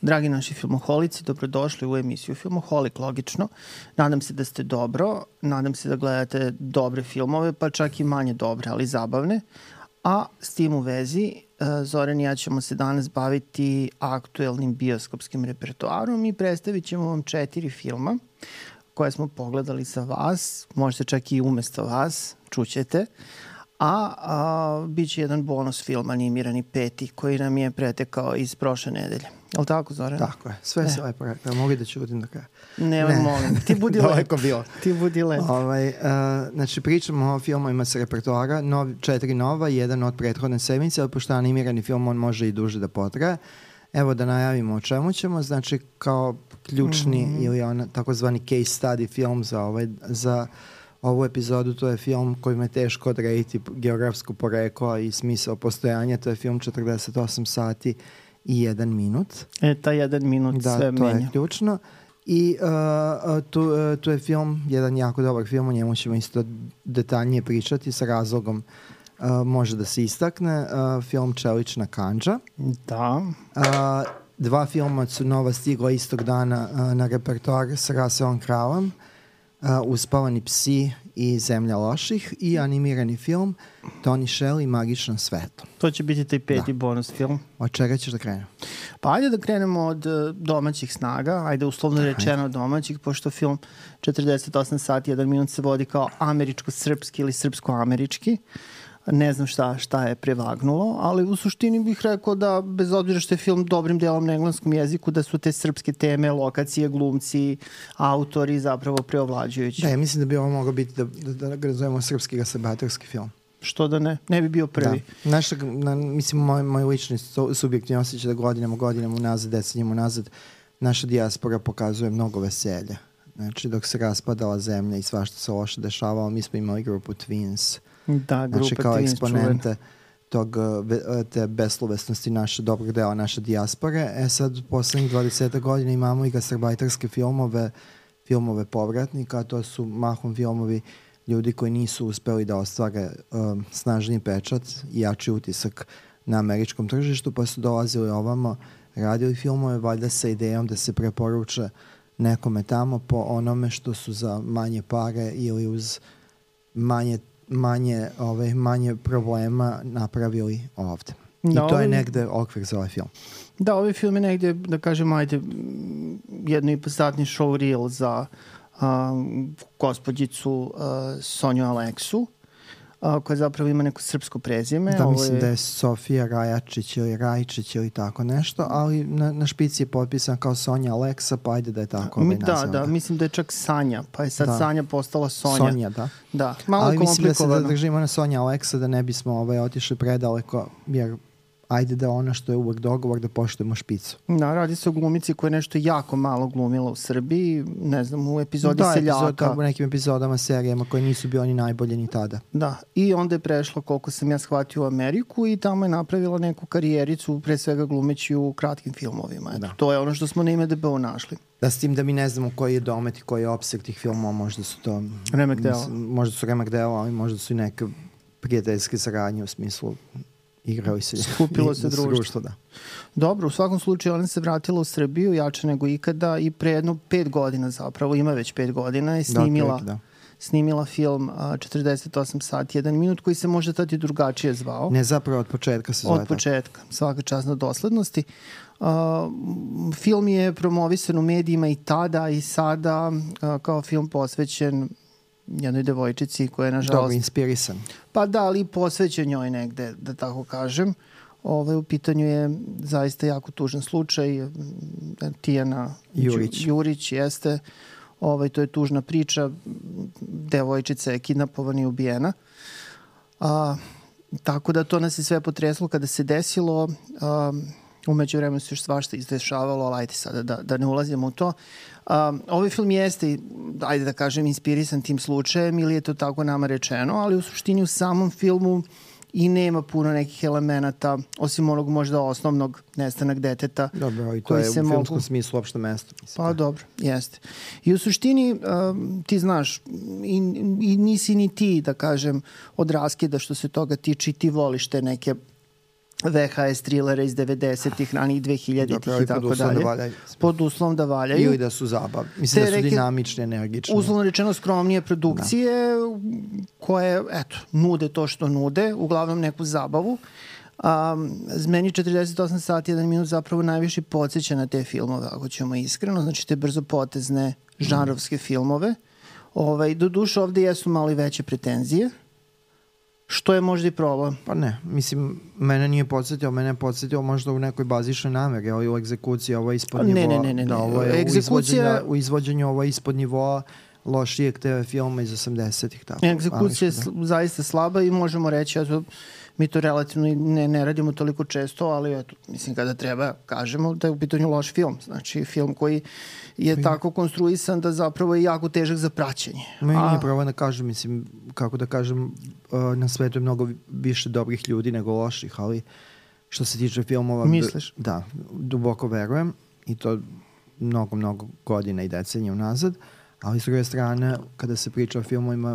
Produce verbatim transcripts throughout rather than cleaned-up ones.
Dragi naši filmoholici, dobrodošli u emisiju Filmoholik, logično. Nadam se da ste dobro, nadam se da gledate dobre filmove, pa čak i manje dobre, ali zabavne. A s tim u vezi, Zoran i ja ćemo se danas baviti aktuelnim bioskopskim repertoarom i predstavit ćemo vam četiri filma koje smo pogledali sa vas, možda čak i umesto vas, čućete. A, a bit će jedan bonus film, animirani peti, koji nam je pretekao iz prošle nedelje. Je li tako, Zoran? Tako je. Sve se lepo rekao. Mogu da ćutim do kraja. Nemoj, ne. molim. Ti budi lepo. bilo. Ti budi lepo. Ovaj, uh, znači, pričamo o filmovima sa repertoara. Nov, četiri nova, jedan od prethodne sedmice, ali pošto animirani film, on može i duže da potraje. Evo da najavimo o čemu ćemo. Znači, kao ključni mm-hmm. ili on, takozvani case study film za, ovaj, za ovu epizodu, to je film kojim je teško odrediti geografsko poreklo i smisao postojanja. To je film četrdeset osam sati i jedan minut. E, ta jedan minut da, sve menja. Da, to je ključno. I uh, tu, uh, tu je film, jedan jako dobar film, o njemu ćemo isto detaljnije pričati, sa razlogom uh, može da se istakne. Uh, film Čelična kandža. Da. Uh, dva filma su nova stigla istog dana uh, na repertoar sa Russellom Crowe-om. Uh, Uspavani psi i Zemlja loših i animirani film Toni Shelley, Magično svetlo. To će biti taj peti da. bonus film. Od čega ćeš da krenemo? Pa ajde da krenemo od domaćih snaga, ajde uslovno rečeno od domaćih, pošto film četrdeset osam sati jedan minut se vodi kao američko-srpski ili srpsko-američki. Ne znam šta, šta je prevagnulo, ali u suštini bih rekao da, bez obzira što je film dobrim delom na engleskom jeziku, da su te srpske teme, lokacije, glumci, autori zapravo preovlađujući. Da, ja mislim da bi ovo moglo biti da, da, da ga zovemo srpski gasabatorski film. Što da ne? Ne bi bio prvi. Da. Naša, na, mislim, moj, moj lični subjektivni osjećaj da godinama, godinama unazad, decenijama unazad, naša dijaspora pokazuje mnogo veselja. Znači, dok se raspadala zemlja i svašta se loše dešavalo, mi smo imali grupu Twins. Da, grupa znači, kao Twins eksponente čuven. tog, te beslovesnosti naše, dobrog dela naše dijaspore. E sad, u poslednjih dvadeset godina imamo i gastarbajterske filmove, filmove povratnika, to su mahom filmovi ljudi koji nisu uspeli da ostvare um, snažni pečat i jači utisak na američkom tržištu, pa su dolazili ovamo, radili filmove, valjda sa idejom da se preporuče nekome tamo po onome što su za manje pare ili uz manje manje, ove, manje problema napravili ovde. I da, to je ovaj, negde okvir za ovaj film. Da, ovaj film je negde, da kažem, ajde, jedno i posatni show reel za um, gospođicu uh, Sonju Aleksu, uh, koja zapravo ima neko srpsko prezime. Da, ovo mislim je... da je Sofija Rajačić ili Rajčić ili tako nešto, ali na, na špici je potpisan kao Sonja Aleksa, pa ajde da je tako ovaj Da, nazivam. da, mislim da je čak Sanja, pa je sad da. Sanja postala Sonja. Sonja, da. Da, malo ali komplikovano. mislim da se držimo na Sonja Aleksa da ne bismo ovaj, otišli predaleko, jer ajde da ono što je uvek dogovor da poštujemo špicu. Da, radi se o glumici koja je nešto jako malo glumila u Srbiji, ne znam, u epizodi da, Seljaka. Da, u nekim epizodama, serijama koje nisu bili ni najbolje ni tada. Da, i onda je prešla, koliko sam ja shvatio, u Ameriku i tamo je napravila neku karijericu, pre svega glumeći u kratkim filmovima. Eto, to je ono što smo na I M D B-u našli. Da, s tim da mi ne znamo koji je domet i koji je opseg tih filmova, možda su to... Remek dela. Možda su remek dela, ali možda su i neke prijateljske saradnje u smislu igrali se. Skupilo se društvo. društvo da. Dobro, u svakom slučaju ona se vratila u Srbiju jače nego ikada i pre jedno pet godina zapravo, ima već pet godina, je snimila, da, da. snimila film uh, četrdeset osam sati jedan minut koji se možda tad i drugačije zvao. Ne, zapravo od početka se zove. Od početka, svaka čast na doslednosti. Uh, film je promovisan u medijima i tada i sada uh, kao film posvećen jednoj devojčici koja je nažalost... Dobro, inspirisan. Pa da, ali posvećen njoj negde, da tako kažem. Ove, u pitanju je zaista jako tužan slučaj. Tijana Jurić. Jurić jeste. Ove, to je tužna priča. Devojčica je kidnapovana i ubijena. A, tako da to nas je sve potreslo kada se desilo. A, umeđu vremenu se još svašta izdešavalo, ali ajde sada da, da ne ulazimo u to. Um, ovaj film jeste, ajde da kažem, inspirisan tim slučajem ili je to tako nama rečeno, ali u suštini u samom filmu i nema puno nekih elemenata, osim onog možda osnovnog nestanak deteta. Dobro, i to je u filmskom mogu... smislu uopšte mesto. Mislim. Pa dobro, jeste. I u suštini um, ti znaš, i, i nisi ni ti, da kažem, od raskida što se toga tiče i ti voliš te neke ve ha es trilera iz devedesetih, ranih dvehiljaditih i tako dalje. Pod uslovom da valjaju. Ili da su zabav. Mislim da su dinamične, energične. Uslovno rečeno skromnije produkcije da. koje, eto, nude to što nude, uglavnom neku zabavu. Um, meni četrdeset osam sati jedan minut zapravo najviše podsjeća na te filmove, ako ćemo iskreno, znači te brzo potezne žanrovske filmove. Ovaj, do duše ovde jesu malo i veće pretenzije, što je možda i problem. Pa ne, mislim, mene nije podsjetio, mene je podsjetio možda u nekoj bazičnoj nameri, ovo je u egzekuciji, ovo je ispod nivoa. Ne, ne, ne, ne. Da, ovo je Egzekucija... u izvođenju, ovo je ispod nivoa lošijeg te ve filma iz osamdesetih. Tako. Egzekucija je da. zaista slaba i možemo reći, eto, mi to relativno ne, ne radimo toliko često, ali eto, mislim kada treba kažemo da je u pitanju loš film. Znači film koji je mi... tako konstruisan da zapravo je jako težak za praćenje. Meni A... nije pravo da kažem, mislim, kako da kažem, na svetu je mnogo više dobrih ljudi nego loših, ali što se tiče filmova... Misliš? Da, duboko verujem i to mnogo, mnogo godina i decenija unazad, ali s druge strane, kada se priča o filmovima,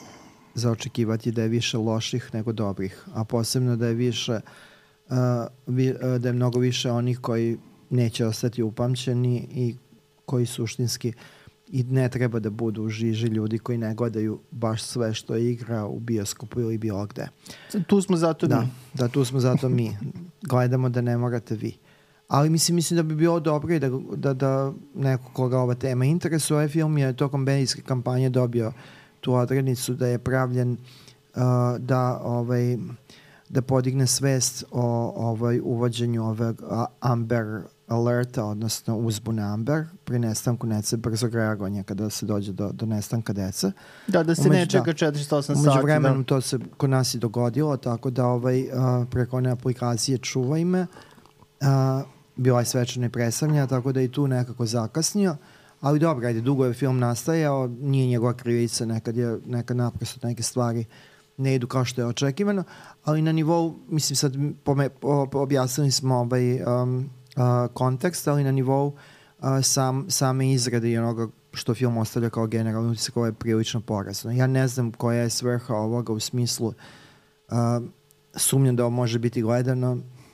za očekivati da je više loših nego dobrih, a posebno da je više uh, vi, uh, da je mnogo više onih koji neće ostati upamćeni i koji suštinski i ne treba da budu u žiži ljudi koji ne gledaju baš sve što je igra u bioskopu ili bilo gde. Tu smo zato da, mi. Da, tu smo zato mi. Gledamo da ne morate vi. Ali mislim, mislim da bi bilo dobro i da, da, da neko koga ova tema interesuje, ovaj film je tokom medijske kampanje dobio tu odrednicu da je pravljen uh, da ovaj da podigne svest o ovaj uvođenju ovog Amber alerta, odnosno uzbune Amber pri nestanku dece, brzog reagovanja kada se dođe do, do nestanka dece. Da, da se umeđu, ne čeka četristo osam sati. Umeđu vremenom da. To se kod nas i dogodilo, tako da ovaj, uh, preko one aplikacije Čuvaj me uh, bila je svečana i predstavljena, tako da i tu nekako zakasnio. Ali dobro, ajde, dugo je film nastajao, nije njegova krivica, nekad je nekad naprosto neke stvari ne idu kao što je očekivano, ali na nivou, mislim sad pome, po, objasnili smo ovaj um, uh, kontekst, ali na nivou uh, sam, same izrade i onoga što film ostavlja kao generalni utisak, ovo je prilično porazno. Ja ne znam koja je svrha ovoga u smislu uh, sumnjam da ovo može biti gledano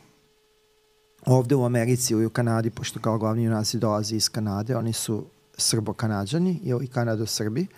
ovde u Americi ili u Kanadi, pošto kao glavni junaci dolazi iz Kanade, oni su Srbo-Kanadžani ili Kanado-Srbi,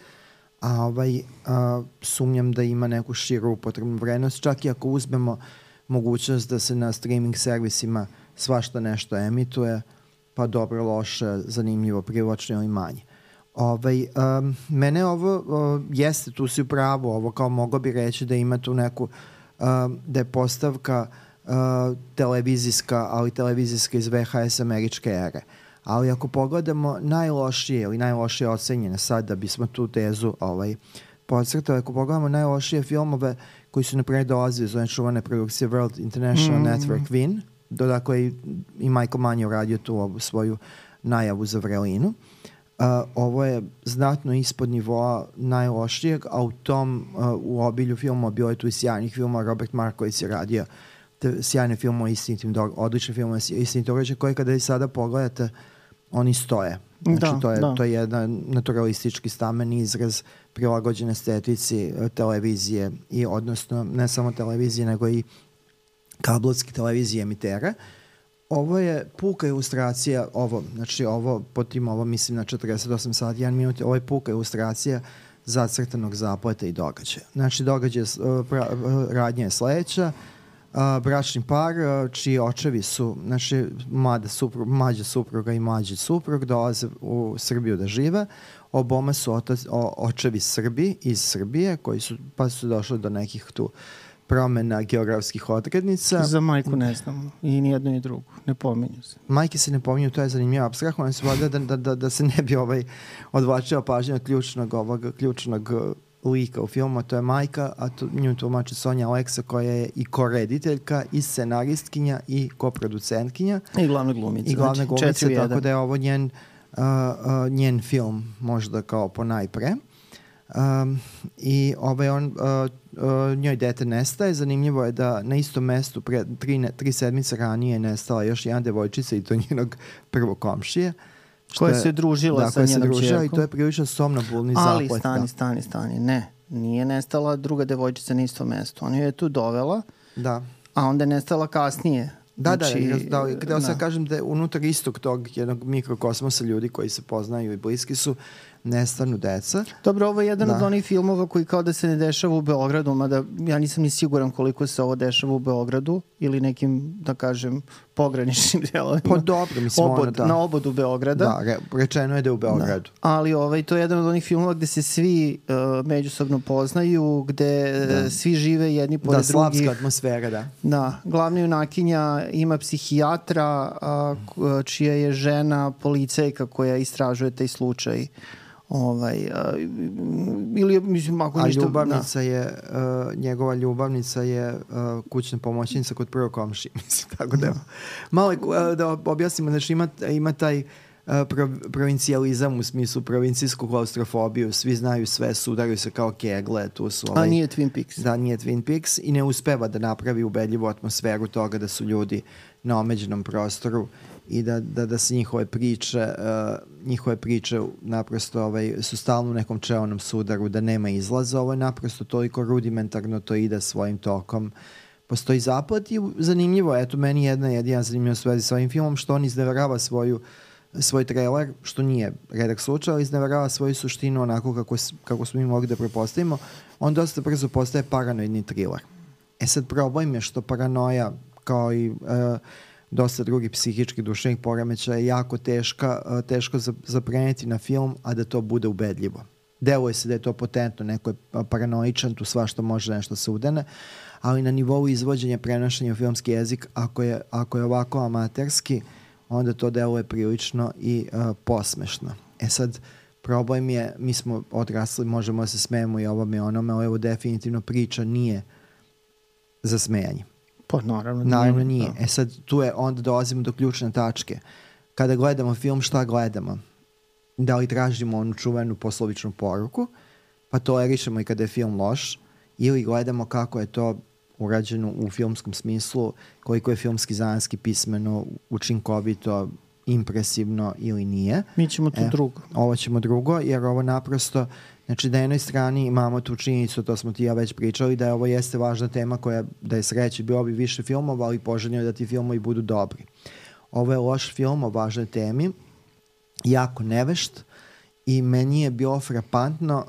a ovaj, a, sumnjam da ima neku širu upotrebnu vrednost, čak i ako uzmemo mogućnost da se na streaming servisima svašta nešto emituje, pa dobro, loše, zanimljivo, privlačno ili manje. Ovaj, um, mene ovo uh, jeste, tu si u pravu, ovo kao moglo bi reći da ima tu neku, uh, da je postavka uh, televizijska, ali televizijska iz ve ha es američke ere. Ali ako pogledamo najlošije ili najlošije ocenjene sad da bismo tu tezu ovaj, podcrtali, ako pogledamo najlošije filmove koji su napred dolazili iz one čuvane produkcije World International mm. Network Win, do dakle i, i Michael Mann je uradio tu ovu svoju najavu za Vrelinu. Uh, ovo je znatno ispod nivoa najlošijeg, a u tom uh, u obilju filmova bilo je tu i sjajnih filmova. Robert Marković je radio te sjajne filmove, istinitim događajem, odlične filmove, istinitim događajem koji kada i sada pogledate oni stoje. Znači da, to, je, da. to je jedan naturalistički stameni izraz prilagođen estetici televizije i odnosno ne samo televizije nego i kablovske televizije emitera. Ovo je puka ilustracija, ovo, znači ovo, pod tim ovo mislim na četrdeset osam sati, jedan minut, ovo je puka ilustracija zacrtanog zapleta i događaja. Znači događaj, radnja je sledeća, Uh, bračni par uh, čiji očevi su, znači mlada suprug, mlađa supruga i mlađi suprug dolaze u Srbiju da žive. Oboma su otac, o, očevi Srbi iz Srbije koji su, pa su došli do nekih tu promena geografskih odrednica. Za majku ne znam i ni jedno ni drugo, ne pominju se. Majke se ne pominju, to je zanimljivo apstraktno, oni su valjda da, da, da, da se ne bi ovaj odvlačila pažnja od ključnog, ovog, ključnog lika u filmu, to je majka, a to, nju tumači Sonja Aleksa koja je i korediteljka, i scenaristkinja, i koproducentkinja. I glavna glumica. I glavna glumica, tako da je ovo njen, uh, uh, njen film, možda kao po najpre. Um, I ovaj on, uh, uh, njoj dete nestaje. Zanimljivo je da na istom mestu pre tri, ne, tri sedmice ranije je nestala još jedna devojčica i to njenog prvog komšije. Koja se družila da, sa njenom čerkom. I to je prilično somnobulni zaplet. Ali stani, stani, stani, ne. Nije nestala druga devojčica na istom mestu. Ona je tu dovela, da. A onda je nestala kasnije. Da, znači, da, da, da, sad da. kažem da je unutar istog tog jednog mikrokosmosa ljudi koji se poznaju i bliski su, nestanu deca. Dobro, ovo je jedan da. od onih filmova koji kao da se ne dešava u Beogradu, mada ja nisam ni siguran koliko se ovo dešava u Beogradu ili nekim, da kažem, pograničnim delovima. Pa dobro, mislim Obod, ono da. Na obodu Beograda. Da, re, rečeno je da je u Beogradu. Da. Ali ovaj, to je jedan od onih filmova gde se svi uh, međusobno poznaju, gde da. svi žive jedni pored da, drugih. Da, slavska atmosfera, da. Da, glavna junakinja ima psihijatra, a, čija je žena policajka koja istražuje taj slučaj. Ovaj, a, ili, mislim, ako a ništa... ljubavnica da. je, uh, njegova ljubavnica je uh, kućna pomoćnica kod prvog komši, mislim, tako da... Malo uh, da objasnimo, znači ima, ima taj uh, prov, provincijalizam u smislu provincijsku klaustrofobiju, svi znaju sve, sudaraju se kao kegle, tu su... Ovaj, a nije Twin Peaks. Da, nije Twin Peaks i ne uspeva da napravi ubedljivu atmosferu toga da su ljudi na omeđenom prostoru i da, da, da se njihove priče uh, njihove priče naprosto ovaj, su stalno u nekom čeonom sudaru, da nema izlaza. Ovo je naprosto toliko rudimentarno, to ide svojim tokom. Postoji zaplet i zanimljivo, eto meni jedna jedina zanimljivost u vezi s ovim filmom, što on izneverava svoju svoj trailer, što nije redak slučaj, ali izneverava svoju suštinu onako kako, kako smo mi mogli da prepostavimo. On dosta brzo postaje paranoidni thriller. E sad problem je što paranoja kao i uh, dosta drugih psihičkih duševnih poremećaja je jako teška, uh, teško za, za preneti na film, a da to bude ubedljivo. Deluje se da je to potentno, neko je paranoičan, tu svašta može nešto se udene, ali na nivou izvođenja prenošenja u filmski jezik, ako je, ako je ovako amaterski, onda to deluje prilično i uh, posmešno. E sad, problem je, mi smo odrasli, možemo da se smejemo i ovome i onome, ali evo definitivno priča nije za smejanje. Pa naravno nije. Naravno nije. Da. E sad, tu je, onda dolazimo do ključne tačke. Kada gledamo film, šta gledamo? Da li tražimo onu čuvenu poslovičnu poruku, pa tolerišemo i kada je film loš, ili gledamo kako je to urađeno u filmskom smislu, koliko je filmski zanatski pismeno, učinkovito, impresivno ili nije. Mi ćemo tu e, drugo. Ovo ćemo drugo, jer ovo naprosto, znači na jednoj strani imamo tu činjenicu, to smo ti ja već pričali, da je ovo jeste važna tema koja, da je sreće, bilo bi više filmova, ali poželjno je da ti filmovi budu dobri. Ovo je loš film o važnoj temi, jako nevešt i meni je bilo frapantno.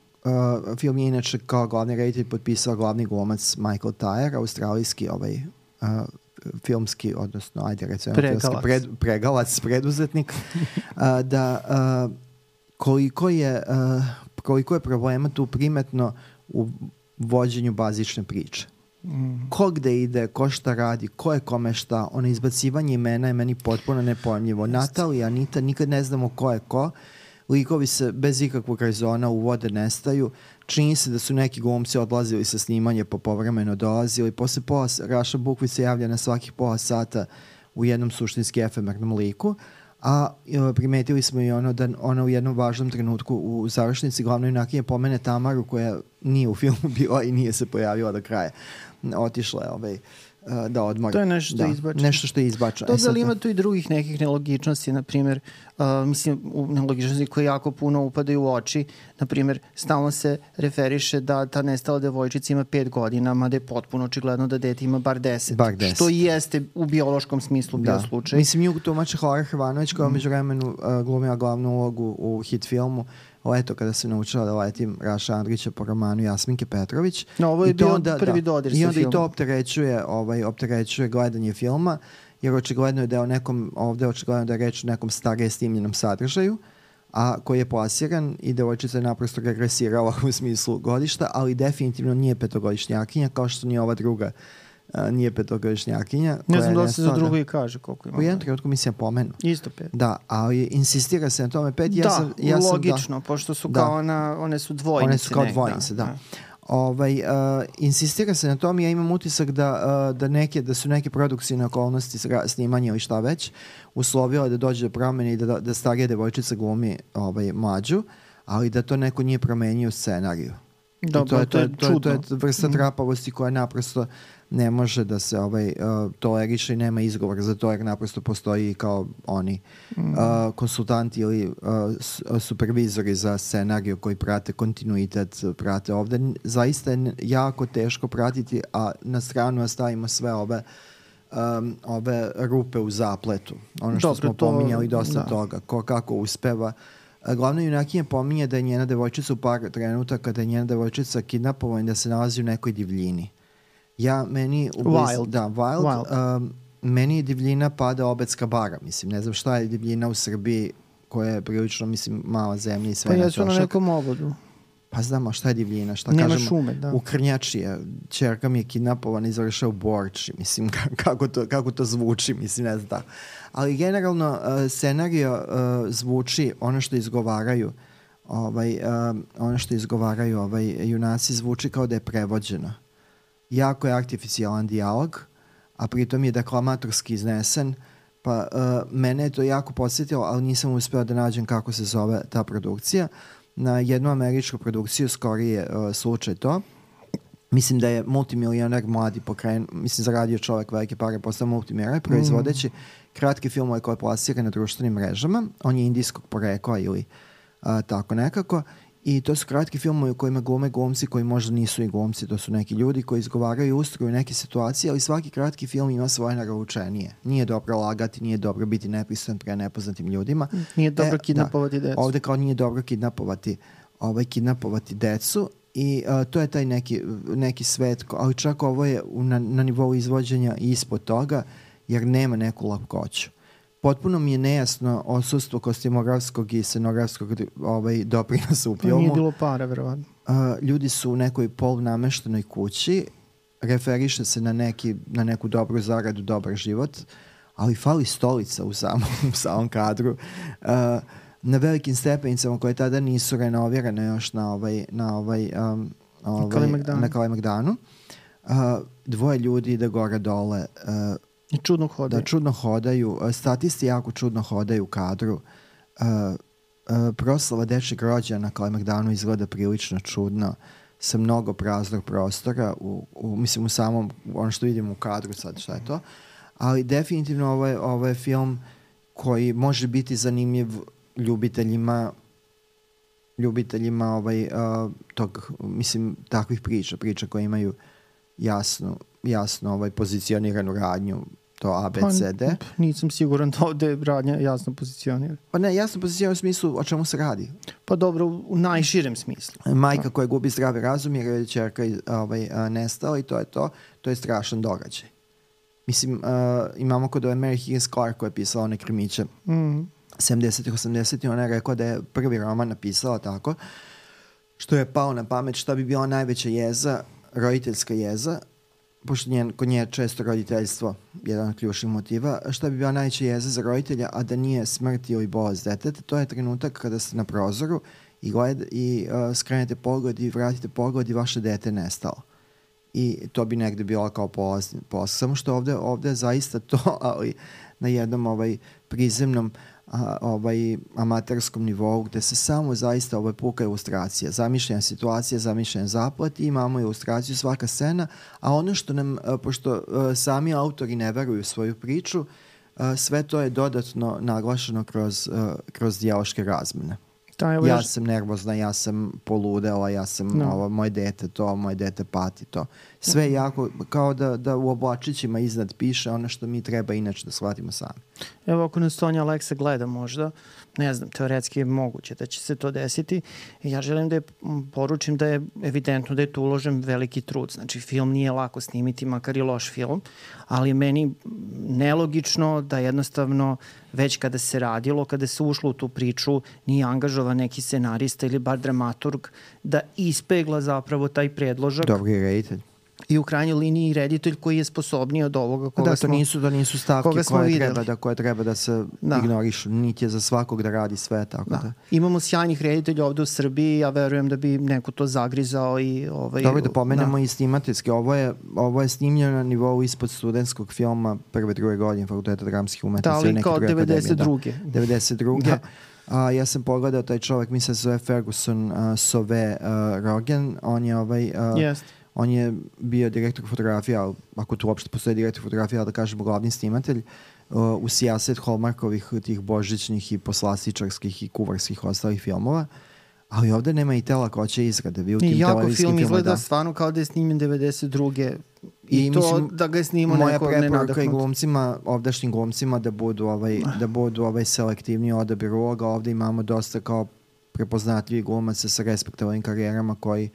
Uh, film je inače kao glavni reditelj potpisao glavni glumac Michael Tyre, australijski ovaj uh, filmski, odnosno ajde recimo pregalac. Pred, pregalac, preduzetnik, uh, da uh, koliko je uh, koliko je problema tu primetno u vođenju bazične priče. Mm. Ko gde ide, ko šta radi, ko je kome šta, ono izbacivanje imena je meni potpuno nepojmljivo. Natalija, Anita, nikad ne znamo ko je ko. Likovi se bez ikakvog rezona uvode, nestaju. Čini se da su neki glumci odlazili sa snimanja, po povremeno dolazili. Posle pola, Raša Bukvić se javlja na svakih pola sata u jednom suštinski efemernom liku. A e, primetili smo i ono da ona u jednom važnom trenutku u završnici glavnoj junakinje pomene Tamaru koja nije u filmu bila i nije se pojavila do kraja. Otišla je ovaj, da odmori. To je nešto što da, je izbačeno. Nešto što je izbačeno. To e, da li ima tu i drugih nekih nelogičnosti, na primjer, uh, mislim, u nelogičnosti koje jako puno upadaju u oči, na primjer, stalno se referiše da ta nestala devojčica ima pet godina, mada je potpuno očigledno da dete ima bar deset. Bar deset. Što i jeste u biološkom smislu bio da. slučaj. Mislim, nju tumače Hlara Hrvanović koja mm. među vremenu uh, glumila glavnu ulogu u hit filmu Leto, kada se naučila da letim Raša Andrića po romanu Jasminke Petrović. No, ovo je bio onda, prvi da, dodir sa filmom. I onda filmom. i to opterećuje, ovaj, opterećuje gledanje filma, jer očigledno je da je o nekom, ovde očigledno da je reč o nekom starije snimljenom sadržaju, a koji je plasiran i devojčica je naprosto regresirala u smislu godišta, ali definitivno nije petogodišnjakinja, kao što nije ova druga Uh, nije petogodišnjakinja. Ne znam da li se za drugo i kaže koliko ima. U jednom trenutku mislim pomenu. Isto pet. Da, ali insistira se na tome pet. Da, ja sam, ja logično, sam, da, pošto su da. kao ona, one su dvojnice. One su kao nek, dvojnice, da. da. da. Ovaj, uh, insistira se na tom, ja imam utisak da, uh, da, neke, da su neke produkcijne okolnosti snimanja ili šta već uslovile da dođe do promene i da, da starija devojčica glumi ovaj, mlađu, ali da to neko nije promenio u scenariju. Dobro, to je, to je to je, čudno. to je, to je vrsta trapavosti koja naprosto ne može da se ovaj, uh, toleriše i nema izgovor za to, jer naprosto postoji kao oni mm. uh, konsultanti ili uh, supervizori za scenariju koji prate kontinuitet, prate ovde. Zaista je jako teško pratiti, a na stranu ostavimo sve ove um, ove rupe u zapletu. Ono što Dobro, smo to, pominjali dosta da. toga, ko kako uspeva. Glavna junakinja pominje da je njena devojčica u par trenutaka, da je njena devojčica kidnapovana i da se nalazi u nekoj divljini. Ja, meni... U bliz, Wild. Da, Wild. wild. Um, meni divljina pada Obedska bara. Mislim, ne znam šta je divljina u Srbiji koja je prilično, mislim, mala zemlja i sve pa na jesu trošak. na nekom obodu. Pa znamo šta je divljina, šta Nema kažemo. šume, da. U Krnjačije, čerka mi je kidnapovana i završao u Borči. Mislim, kako to, kako to zvuči, mislim, ne znam tako. Ali generalno uh, scenario uh, zvuči, ono što izgovaraju ovaj, uh, ono što izgovaraju ovaj, junaci zvuči kao da je prevođeno. Jako je artificijalan dijalog, a pritom je deklamatorski iznesen, pa uh, mene je to jako podsjetilo, ali nisam uspeo da nađem kako se zove ta produkcija. Na jednu američku produkciju skorije uh, slučaj to. Mislim da je multimilioner mladi pokren, mislim zaradio čovek velike pare, postao multimilioner, proizvodeći mm. kratke filmove koje plasira na društvenim mrežama. On je indijskog porekla ili a, tako nekako. I to su kratki filmovi u kojima glume glumci koji možda nisu i glumci, to su neki ljudi koji izgovaraju i ustruju neke situacije, ali svaki kratki film ima svoje naručenije. Nije dobro lagati, nije dobro biti nepristojan pre nepoznatim ljudima. Nije dobro e, kidnapovati da, decu. Ovde kao nije dobro kidnapovati, ovaj, kidnapovati decu. I uh, to je taj neki, neki svet, ali čak ovo je na, na nivou izvođenja ispod toga, jer nema neku lapkoću. Potpuno mi je nejasno odsustvo kostimografskog i scenografskog ovaj, doprinosa u filmu. Nije bilo para, verovatno. Uh, ljudi su u nekoj polnameštenoj kući, referiše se na, neki, na neku dobru zaradu, dobar život, ali fali stolica u samom, u samom kadru. Uh, na velikim stepenicama koje tada nisu renovirane još na ovaj, na ovaj, um, ovaj na Kalemegdanu. Uh, dvoje ljudi ide gore dole. Uh, I čudno hodaju. Da, čudno hodaju. Uh, statisti jako čudno hodaju u kadru. Uh, uh, proslava dečjeg rođena na Kalemegdanu izgleda prilično čudno, sa mnogo praznog prostora, u, u, mislim u samom, ono što vidimo u kadru sad, šta je to. Ali definitivno ovo je, ovo je film koji može biti zanimljiv ljubiteljima ljubiteljima ovaj, uh, tog, mislim, takvih priča, priča koje imaju jasnu, jasno ovaj, pozicioniranu radnju, to A, B, C, D. Pa, nisam siguran da ovde je radnja jasno pozicionirana. Pa ne, jasno pozicionirana u smislu o čemu se radi. Pa dobro, u, u najširem smislu. Majka koja gubi zdravi razum jer je čerka ovaj, nestala i to je to. To je strašan događaj. Mislim, uh, imamo kod ove Mary Higgins Clark koja je pisala one krimiće. Mhm. sedamdesetih, osamdesetih ona je rekla da je prvi roman napisala tako, što je pao na pamet šta bi bila najveća jeza, roditeljska jeza, pošto njen, kod nje je često roditeljstvo jedan od ključnih motiva, šta bi bila najveća jeza za roditelja, a da nije smrt ili bolest deteta. To je trenutak kada ste na prozoru i, gled, i uh, skrenete pogled i vratite pogled i vaše dete nestalo. I to bi negde bilo kao polazno. Samo što ovde, ovde je zaista to, ali na jednom ovaj prizemnom a, ovaj amaterskom nivou gde se samo zaista ovaj puka ilustracija, zamišljena situacija, zamišljen zaplet i imamo ilustraciju svaka scena, a ono što nam, a, pošto a, sami autori ne veruju svoju priču, a, sve to je dodatno naglašeno kroz, a, kroz dijaloške razmene. Da, ja još... sam nervozna, ja sam poludela, ja sam no. ovo, moje dete to, moje dete pati to. Sve je jako, kao da, da u oblačićima iznad piše ono što mi treba inače da shvatimo sami. Evo, ako nas Sonja Aleksa gleda možda, ne znam, teoretski je moguće da će se to desiti. Ja želim da je poručim da je evidentno da je tu uložen veliki trud. Znači, film nije lako snimiti, makar i loš film, ali meni nelogično da jednostavno već kada se radilo, kada se ušlo u tu priču, nije angažovan neki scenarista ili bar dramaturg da ispegla zapravo taj predložak. Dobri reditelj. i u krajnjoj liniji reditelj koji je sposobniji od ovoga koga da, smo... Da, to nisu, to nisu stavke koje treba, da, koje treba da se da. ignorišu. Niti je za svakog da radi sve, tako da. da. Imamo sjajnih reditelja ovde u Srbiji, ja verujem da bi neko to zagrizao i... Ovaj, Dobro, da pomenemo da. i snimateljski. Ovo je, ovo je snimljeno na nivou ispod studentskog filma prve, druge godine Fakulteta dramskih umetnosti. Da, ali kao devedeset druge Da, devedeset druge Da. A, ja sam pogledao taj čovjek, mislim se zove Ferguson uh, Sove uh, Rogen, on je ovaj... Uh, yes. On je bio direktor fotografija, ako tu uopšte postoji direktor fotografija, da kažemo glavni snimatelj, uh, u sijaset Hallmarkovih tih božićnih i poslastičarskih i kuvarskih ostalih filmova. Ali ovde nema i tela koće izrade. Vi u tim I jako film izgleda da. stvarno kao da je snimljen devedeset druge I, I to mislim, da ga je snimao neko nenadahnut. Moja preporuka i glumcima, ovdašnjim glumcima da budu, ovaj, da budu ovaj selektivni odabir uloga. Ovde imamo dosta kao prepoznatljivi glumaca sa respektabilnim karijerama koji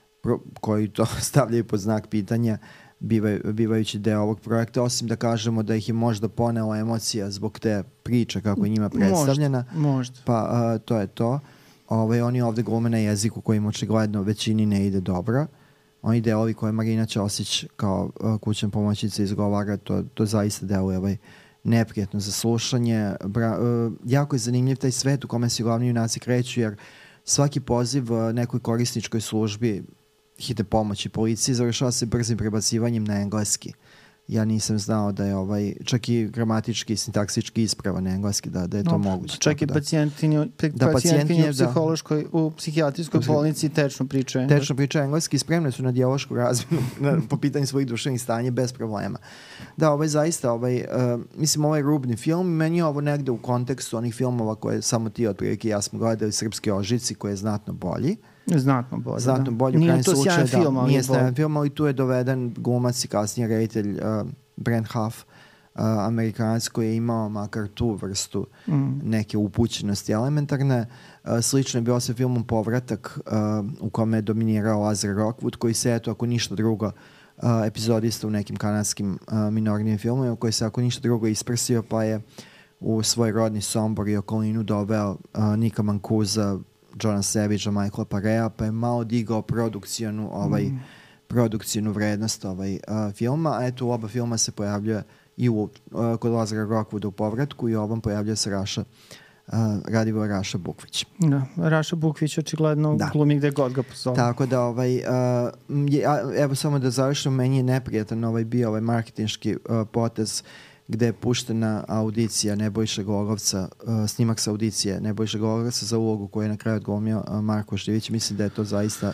koji to stavljaju pod znak pitanja bivaju, bivajući deo ovog projekta, osim da kažemo da ih je možda ponela emocija zbog te priče kako je njima predstavljena. Možda, možda. Pa uh, to je to. Ove, oni ovde glume na jeziku kojim očigledno većini ne ide dobro. Oni delovi koje Marina Ćosić kao uh, kućna pomoćnica izgovara, to, to zaista deluje ovaj, neprijatno za slušanje. Bra, uh, jako je zanimljiv taj svet u kome se glavni junaci kreću, jer svaki poziv uh, nekoj korisničkoj službi hitne pomoći policiji završava se brzim prebacivanjem na engleski. Ja nisam znao da je ovaj, čak i gramatički i sintaksički ispravan na engleski, da, da je to no, moguće. Čak i da. pacijentkinju da, u psihološkoj, da. u psihijatrijskoj bolnici tečno priča engleski. Tečno priča engleski i spremne su na dijalošku razmenu po pitanju svojih duševnih stanja bez problema. Da, ovaj zaista, ovaj, uh, mislim, ovaj rubni film, meni je ovo negde u kontekstu onih filmova koje samo ti otprilike ja smo gledali, Srpski ožici, koji je znatno bolji. Znatno bolje. Znatno bolje. Da. Nije to sjajan slučaju, film, da, ali nije sjajan film, ali tu je doveden glumac i kasnije reditelj uh, Brent Huff, uh, Amerikanac koji je imao makar tu vrstu mm. neke upućenosti elementarne. Uh, slično je bio sa filmom Povratak uh, u kome je dominirao Lazar Rockwood, koji se, eto, ako ništa drugo, uh, epizodista u nekim kanadskim uh, minornim filmovima, koji se, ako ništa drugo, isprsio, pa je u svoj rodni Sombor i okolinu doveo uh, Nika Mancusa, Johna Savagea, Michaela Parea, pa je malo digao produkcijonu, ovaj, mm. produkcijonu vrednost ovaj, uh, filma, a eto u oba filma se pojavljuje i u, uh, kod Lazara Rockwooda u Povratku i u ovom pojavljuje se Raša, uh, Radivoj Raša Bukvić. Da, Raša Bukvić očigledno da. glumi gde god ga pozove. Tako da, ovaj, uh, je, evo samo da završim, meni je neprijatan ovaj bio ovaj marketinški uh, potez gde je puštena audicija Nebojša Golovca, uh, snimak sa audicije Nebojša Golovca za ulogu koju je na kraju odglumio uh, Marko Živić. Mislim da je to zaista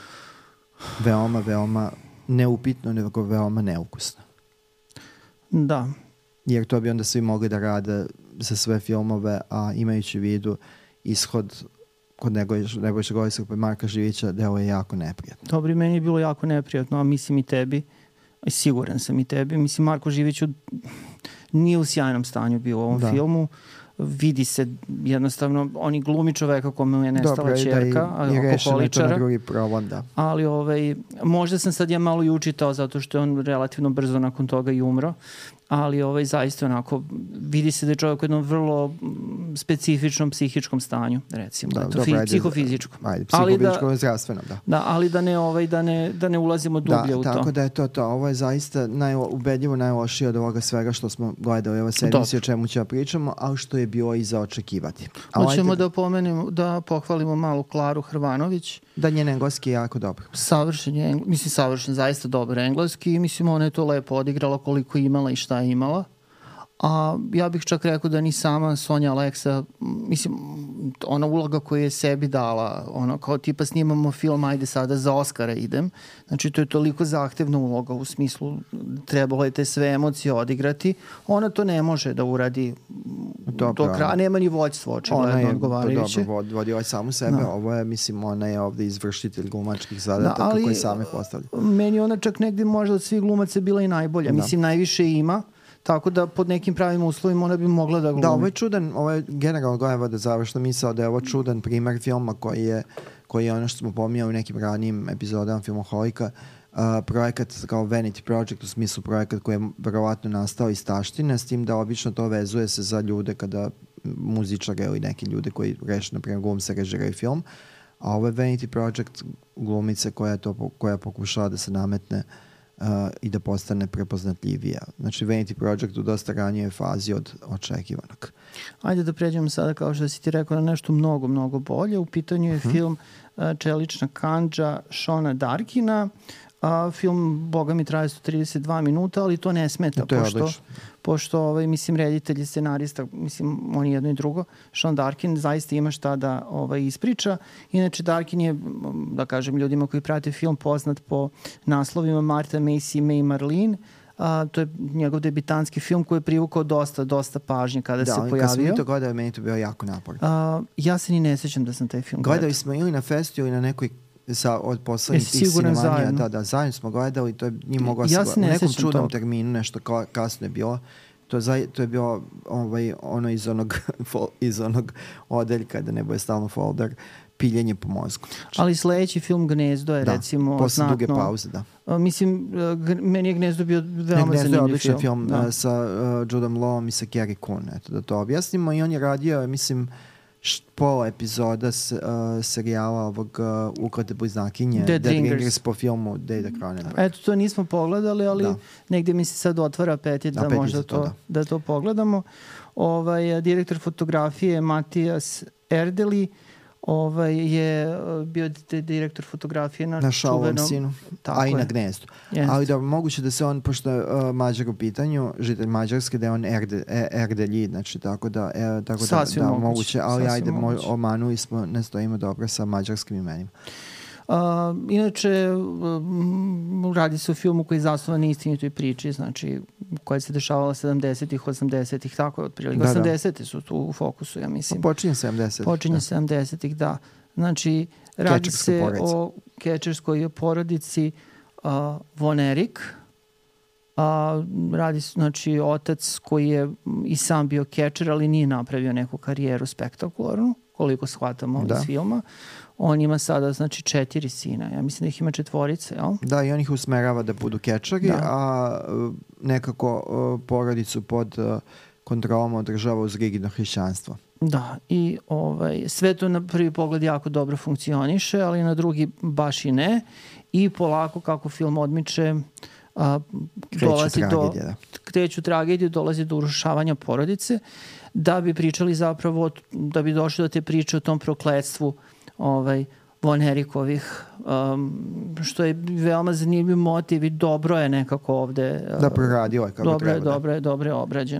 veoma, veoma neupitno, nego veoma neukusno. Da. Jer to bi onda svi mogli da rade za sve filmove, a imajući u vidu ishod kod Nebojša Golovca pa Marka Živića, deo je jako neprijatno. Dobro, meni je bilo jako neprijatno, a mislim i tebi. Siguran sam i tebi. Mislim, Marko Živić nije u sjajnom stanju bio u ovom da. filmu. Vidi se jednostavno, oni glumi čoveka kome je nestala Dobre, čerka, da i, i alkoholičara. Na drugi problem, da. Ali ovaj, možda sam sad ja malo i učitao zato što je on relativno brzo nakon toga i umro. Ali ovaj, zaista onako, vidi se da je čovjek u jednom vrlo specifičnom psihičkom stanju, recimo. Da, Eto, dobro, fi, ajde, psihofizičkom. Ajde, psihofizičkom i zdravstveno, da. Da, ali da ne, ovaj, da ne, da ne ulazimo dublje da, u to. Tako da je to to. Ovo je zaista najlo, ubedljivo najlošije od ovoga svega što smo gledali ova sedmici, o čemu ćemo pričamo, ali što je bilo i za očekivati. Hoćemo ajde, da pomenemo, da pohvalimo malu Klaru Hrvanović. Da, njen engleski je jako dobro. Savršen je, mislim, savršen, zaista dobar engleski i mislim, ona je to lepo odigrala koliko imala i šta je imala. A ja bih čak rekao da ni sama Sonja Aleksa, mislim, ona uloga koju je sebi dala, ono kao tipa snimamo film, ajde sada za Oscara idem, znači to je toliko zahtevna uloga u smislu trebalo je te sve emocije odigrati, ona to ne može da uradi do kraja, nema ni vođstvo očigledno odgovarajuće. Ona je dobro, vodi ovaj samu sebe, no. Ovo je, mislim, ona je ovde izvršitelj glumačkih zadataka da, koji same postavlja. Meni ona čak negde možda od svih glumaca bila i najbolja, da. Mislim, najviše ima. Tako da pod nekim pravim uslovima ona bi mogla da glumi. Da, ovo je čudan, ovo je generalno gledava da završno misao da je ovo čudan primer filma koji je, koji je ono što smo pomijali u nekim ranijim epizodama Filmoholika, uh, projekat kao Vanity Project, u smislu projekat koji je verovatno nastao iz taštine, s tim da obično to vezuje se za ljude kada muzičare ili neki ljude koji reše, na primjer, glumce režiraju film, a ovo je Vanity Project glumice koja, to, koja pokušava da se nametne uh, i da postane prepoznatljivija. Znači Vanity Project u dosta ranijoj fazi od očekivanog. Ajde da pređemo sada, kao što si ti rekao, na nešto mnogo, mnogo bolje. U pitanju je uh-huh. film uh, Čelična kandža Shona Darkina. A, film, boga mi, traje sto trideset dva minuta, ali to ne smeta, to pošto, pošto ovaj, mislim, reditelj i scenarista, mislim, on jedno i drugo, Sean Darkin zaista ima šta da ovaj, ispriča. Inače, Darkin je, da kažem, ljudima koji prate film poznat po naslovima Martha, Macy, May, Marlene. A, to je njegov debitanski film koji je privukao dosta, dosta pažnje kada da, se pojavio. Da, kad smo mi to gledali, meni to bio jako naporno. A, ja se ni ne sećam da sam taj film gledao. Gledali smo ili na festu ili na nekoj sa od poslednjih tih sinemanija, da, da, zajedno smo gledali, to je njim mogla ja se u nekom čudnom to. terminu, nešto ka, kasno je bilo. To, za, to je bilo ovaj, ono iz onog, iz onog odeljka, da ne bude stalno folder, piljenje po mozgu. Znači, ali sledeći film Gnezdo je, da, recimo, posle znatno... duge pauze, da. A, mislim, g, meni je Gnezdo bio veoma ne, zanimljiv odličan film. film Da. uh, sa uh, Judom Lawom i sa Carrie Coon, eto, da to objasnimo. I on je radio, mislim, pola epizoda s, uh, serijala ovog uh, Uklate bliznakinje Dead, Dead Ringers. Ringers po filmu Dejda Cronenberg. Eto, to nismo pogledali, ali da. negde mi se sad otvara apetit da, apetit možda to, to, da. da to pogledamo. Ovaj, direktor fotografije Matijas Erdeli ovaj, je bio direktor fotografije na, na Šalovom sinu, a i na Gnezdu. Jest. Ali da moguće da se on, pošto je uh, Mađar u pitanju, žitelj Mađarske, da je on Erde, e, Erdelji, znači tako da, e, tako da, da moguće, moguće ali Sasvim ajde, moguće. Omanuli smo, ne stojimo dobro sa mađarskim imenima. Uh, inače, um, radi se o filmu koji je zasnovan na istinitoj priči, znači koja se dešavala sedamdesetih, osamdesetih, tako je otprilike. Da, osamdesete da. su tu u fokusu, ja mislim. Počinje sedamdesetih. Počinje sedamdesetih, da. Znači, radi se porodica. O kečerskoj porodici uh, Von Erik. Uh, radi se, znači, otac koji je i sam bio kečer, ali nije napravio neku karijeru spektakularnu, koliko shvatamo da. iz filma. On ima sada, znači, četiri sina. Ja mislim da ih ima četvorice, jel? Da, i on ih usmerava da budu kečari, da. a nekako uh, porodicu pod uh, kontrolom održava uz rigidno hrišćanstvo. Da, i ovaj, sve to na prvi pogled jako dobro funkcioniše, ali na drugi baš i ne. I polako, kako film odmiče, a, dolazi do, da. kreću tragedije, dolazi do urušavanja porodice, da bi pričali zapravo, da bi došli do te priče o tom prokletstvu ovaj, Von Erikovih, um, što je veoma zanimljiv motiv i dobro je nekako ovde. Da, proradio je kako dobro treba. Je, dobro je, dobro je obrađen.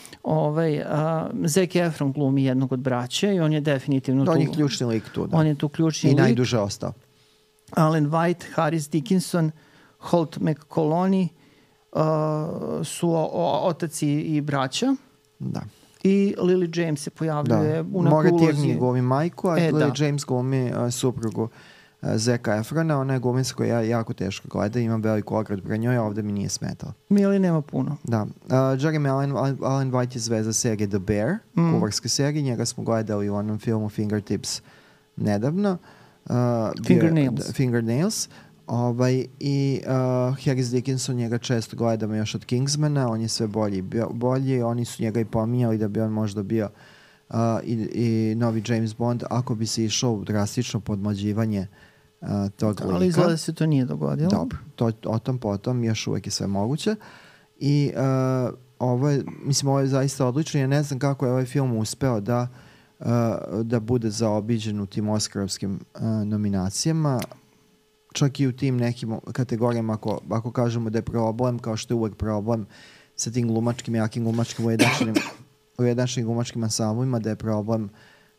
Ovaj, a, Zac Efron glumi jednog od braće i on je definitivno da, tu. On je ključni lik tu, da. On je tu ključni I lik. I najduže ostao. Alan White, Harris Dickinson, Holt McCallany uh, su o, o, otac i, i braća. Da. I Lily James se pojavljuje da. u nekoj ulozi. Tierney glumi majku, a e, Lily da. James glumi uh, suprugu uh, Zeka Efrona. Ona je glumica koja ja jako teško gleda, imam veliku ograd pre njoj, a ovde mi nije smetala. Mili nema puno. Da. Uh, Jeremy Allen, Allen White je zvezda serije The Bear, mm. kuvarske serije. Njega smo gledali u onom filmu Fingertips nedavno. Uh, Fingernails. Bio, Fingernails. Ovaj, i uh, Harris Dickinson njega često gledamo još od Kingsmana, on je sve bolji bolji, oni su njega i pominjali da bi on možda bio uh, i, i novi James Bond ako bi se išao u drastično podmlađivanje uh, tog lika. Ali izgleda se to nije dogodilo. Dobro, to, o tom potom još uvek je sve moguće. I uh, ovo je, mislim, ovo je zaista odlično. Ja ne znam kako je ovaj film uspeo da, uh, da bude zaobiđen u tim Oskarovskim uh, nominacijama. Čak i u tim nekim kategorijama, ako, ako kažemo da je problem, kao što je uvek problem sa tim glumačkim, jakim glumačkim ujednačenim glumačkim ansamblima, da je problem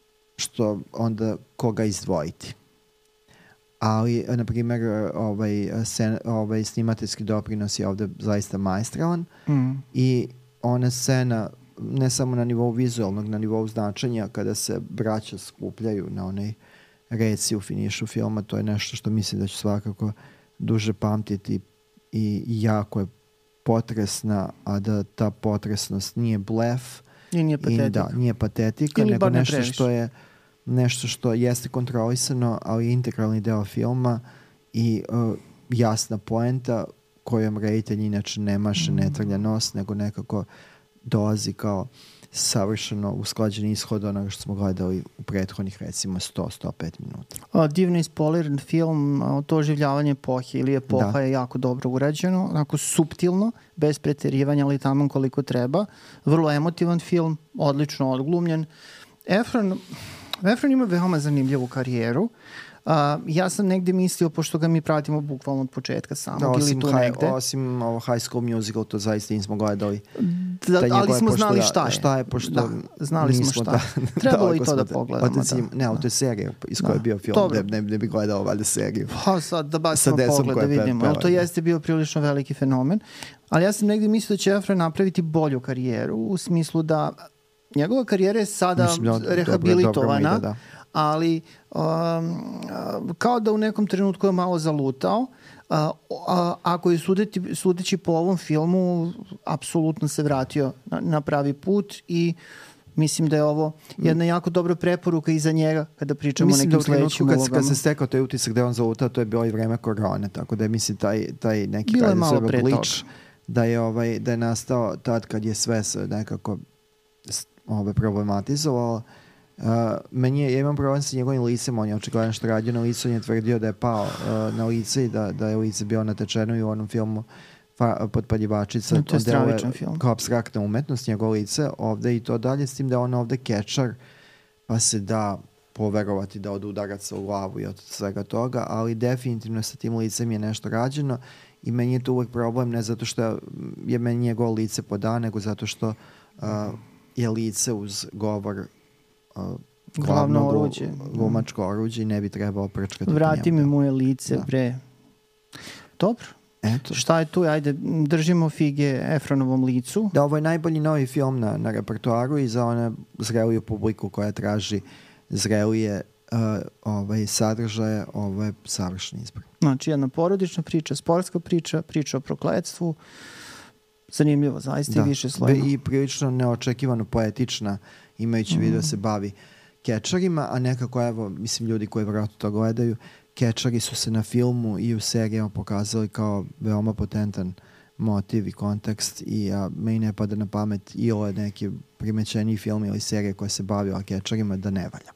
što onda koga izdvojiti. Ali, na primjer, ovaj, sen, ovaj snimateljski doprinos je ovde zaista maestralan mm. i ona scena, ne samo na nivou vizualnog, na nivou značenja, kada se braća skupljaju na onaj reci u finišu filma, to je nešto što mislim da ću svakako duže pamtiti i jako je potresna, a da ta potresnost nije blef i nije patetika, i da, nije patetika ili nego nešto što je nešto što jeste kontrolisano, ali integralni deo filma i uh, jasna poenta kojom reditelj inače ne maše, mm. ne trlja nos, nego nekako dolazi kao savršeno usklađen ishod onoga što smo gledali u prethodnih recimo sto do sto pet minuta. A, divno ispoliran film, a, to oživljavanje epohe ili epoha da. je jako dobro urađeno, onako suptilno, bez preterivanja, ali tamo koliko treba. Vrlo emotivan film, odlično odglumljen. Efron, Efron ima veoma zanimljivu karijeru. Uh, ja sam negde mislio, pošto ga mi pratimo bukvalno od početka samog, da, ili tu high, negde. Osim ovo High School Musical, to zaista nismo gledali. Da, ali smo znali šta je. Šta je, pošto da, znali smo šta je. Trebalo i to da pogledamo. Da. Ne, ali to je serija iz koje je bio film. Dobro. Ne, ne bi gledao valjda seriju. Pa sad da bacimo pogled da vidimo. Ali to jeste bio prilično veliki fenomen. Ali ja sam negde mislio da će Efron napraviti bolju karijeru, u smislu da njegova karijera je sada Mislim, da, rehabilitovana. Dobro, dobro ide, da. Ali um, kao da u nekom trenutku je malo zalutao. Uh, uh, ako je sudeći, sudeći po ovom filmu, apsolutno se vratio na, na pravi put i mislim da je ovo jedna jako dobra preporuka i za njega kada pričamo mislim o nekim sledećim ulogama. Mislim da u trenutku kad se stekao taj utisak da je on zalutao, to je bilo i vreme korone, tako da je mislim taj, taj neki bilo je malo pre toga. Da je, ovaj, da je nastao tad kad je sve se nekako ovaj, problematizovalo. Uh, meni je, ja imam problem sa njegovim licem, on je očigledno što radio na licu, on je tvrdio da je pao uh, na lice i da, da je lice bio natečeno i u onom filmu fa, Potpaljivačica. No, to je stravičan film. Kao apstraktna umetnost, njegovo lice ovde i to dalje, s tim da je on ovde kečar, pa se da poverovati da od udaraca u glavu i od svega toga, ali definitivno sa tim licem je nešto rađeno i meni je to uvek problem, ne zato što je meni njegovo lice poda, nego zato što uh, je lice uz govor Uh, glavno oruđe. Glumačko oruđe i ne bi trebao prčkati. Vrati mi moje lice, da. bre. Dobro. Eto. Šta je tu? Ajde, držimo fige Efronovom licu. Da, ovo je najbolji novi film na, na repertoaru i za one zreliju publiku koja traži zrelije uh, ovaj, sadržaje, ovo je savršen izbor. Znači, jedna porodična priča, sportska priča, priča o prokletstvu. Zanimljivo, zaista da. I više slojno. I prilično neočekivano poetična, imajući mm. video se bavi kečarima, a nekako, evo, mislim, ljudi koji vjerojatno to gledaju, kečari su se na filmu i u serijama pokazali kao veoma potentan motiv i kontekst i a, meni ne pada na pamet i ovo je neki primećeniji film ili serija koja se bavila kečarima da ne valja.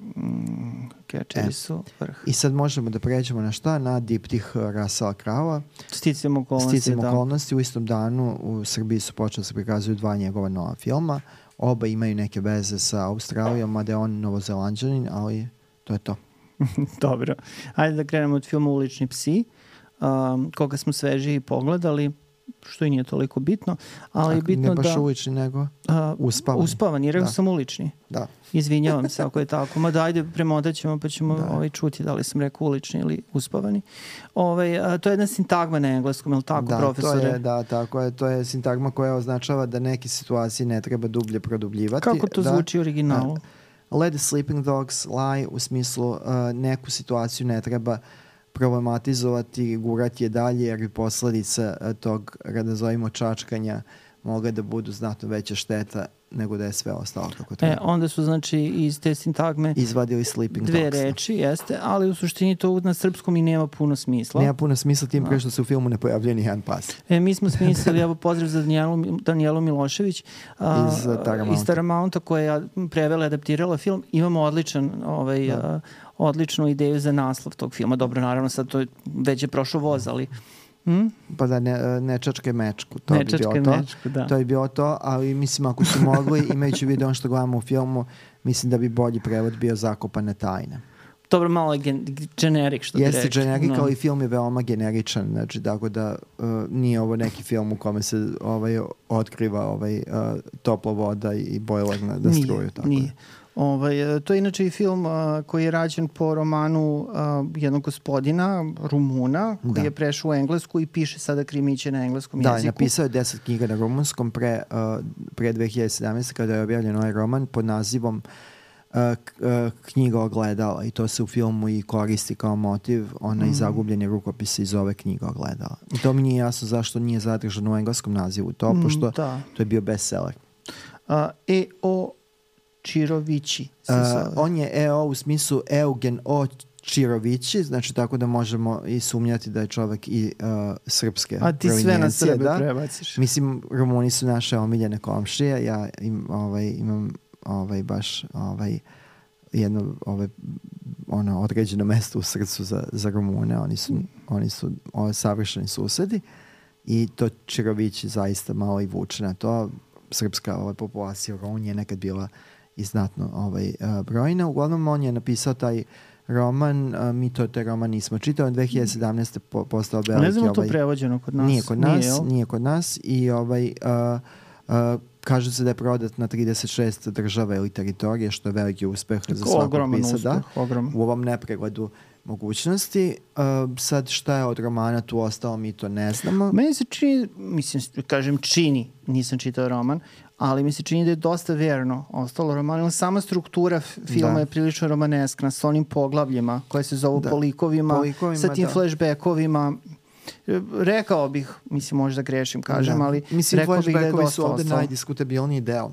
Mm, kečari e. su vrh. I sad možemo da pređemo na šta? Na diptih Russella Crowe. Sticam okolnosti, Sticam da. okolnosti. U istom danu u Srbiji su počeli da se prikazuju dva njegova nova filma. Oba imaju neke veze sa Australijom, mada je on Novozelanđanin, ali to je to. Dobro. Ajde da krenemo od filma Ulični psi, um, koga smo svežiji pogledali, što i nije toliko bitno, ali je bitno da... Ne baš da, ulični, nego uh, uspavani. Uspavani, jer rekao sam ulični. Da. Izvinjavam se ako je tako. Ma da, ajde, premotat ćemo pa ćemo da. ovaj, čuti da li sam rekao ulični ili uspavani. Ovaj, a, to je jedna sintagma na engleskom, je li tako, da, profesore? To je, da, tako je. To je sintagma koja označava da neke situacije ne treba dublje produbljivati. Kako to da, zvuči u originalu? Uh, let the sleeping dogs lie, u smislu uh, neku situaciju ne treba problematizovati, gurati je dalje, jer bi posledica uh, tog, da zovemo, čačkanja moga da budu znatno veća šteta nego da je sve ostalo kako treba. E, onda su, znači, iz te sintagme izvadili sleeping dve dogs, reči, jeste, ali u suštini to na srpskom i nema puno smisla. Nema puno smisla, tim pre što se u filmu ne pojavljuje ni jedan pas. E, mi smo smislili, evo, pozdrav za Danijelu, Danijelu Milošević a, iz Taramounta, iz Taramounta koja je prevela i adaptirala film. Imamo odličan, ovaj, a, odličnu ideju za naslov tog filma. Dobro, naravno, sad to je, već je prošao voz, ali... Hmm? Pa da ne, ne čačke mečku, to ne bi bilo to. Mečku, da. To bi bilo to, ali mislim ako su mogli, imajući video što gledamo u filmu, mislim da bi bolji prevod bio Zakopane tajne. Dobro, malo je gen, generik, što bi rekli. Jeste generik, no. Ali film je veoma generičan, znači tako da uh, nije ovo neki film u kome se ovaj, otkriva ovaj, uh, topla voda i bojler na da struju. Tako nije. Ovaj, to je inače i film uh, koji je rađen po romanu uh, jednog gospodina, Rumuna, koji da. je prešao u Englesku i piše sada krimiće na engleskom da, jeziku. Da, napisao je deset knjiga na rumunskom pre, uh, pre dve hiljade sedamnaeste kada je objavljen ovaj roman pod nazivom uh, uh, Knjiga ogledala i to se u filmu i koristi kao motiv, onaj mm. zagubljeni rukopis iz ove Knjiga ogledala. I to mi nije jasno zašto nije zadržano u engleskom nazivu to, mm, pošto da. to je bio bestseller. Uh, e o Čirovići. Uh, on je E O u smislu Eugen O. Čirovići, znači tako da možemo i sumnjati da je čovek i uh, srpske A ti sve na Srbe da. prebaciš. Mislim, Rumuni su naše omiljene komšije, ja im, ovaj, imam ovaj, baš ovaj, jedno ovaj, ono, određeno mesto u srcu za, za Rumune, oni su, mm. oni su ovaj, savršeni susedi i to Čirovići zaista malo i vuče na to. Srpska ovaj, populacija u Rumuniji je nekad bila i znatno ovaj, brojna. Uglavnom on je napisao taj roman, a, mi to taj roman nismo čitali, dve hiljade sedamnaeste po, postao veliki. Ne znam ovaj, to prevođeno kod nas. Nije kod nas, nije, nije kod nas i ovaj, a, a, kaže se da je prodat na trideset šest država ili teritorije, što je veliki uspeh za svakog pisada. U ovom nepregledu mogućnosti. Uh, sad šta je od romana tu ostalo, mi to ne znamo. Meni se čini, mislim, kažem čini, nisam čitao roman, ali mi se čini da je dosta verno ostalo roman. Sama struktura filma da. je prilično romaneskna, sa onim poglavljima koje se zovu da. polikovima, polikovima, sa tim da. flashbackovima. Rekao bih, mislim, možda grešim, kažem, da. ali mislim, rekao bih da je dosta su ovde ostalo. najdiskutabilniji deo.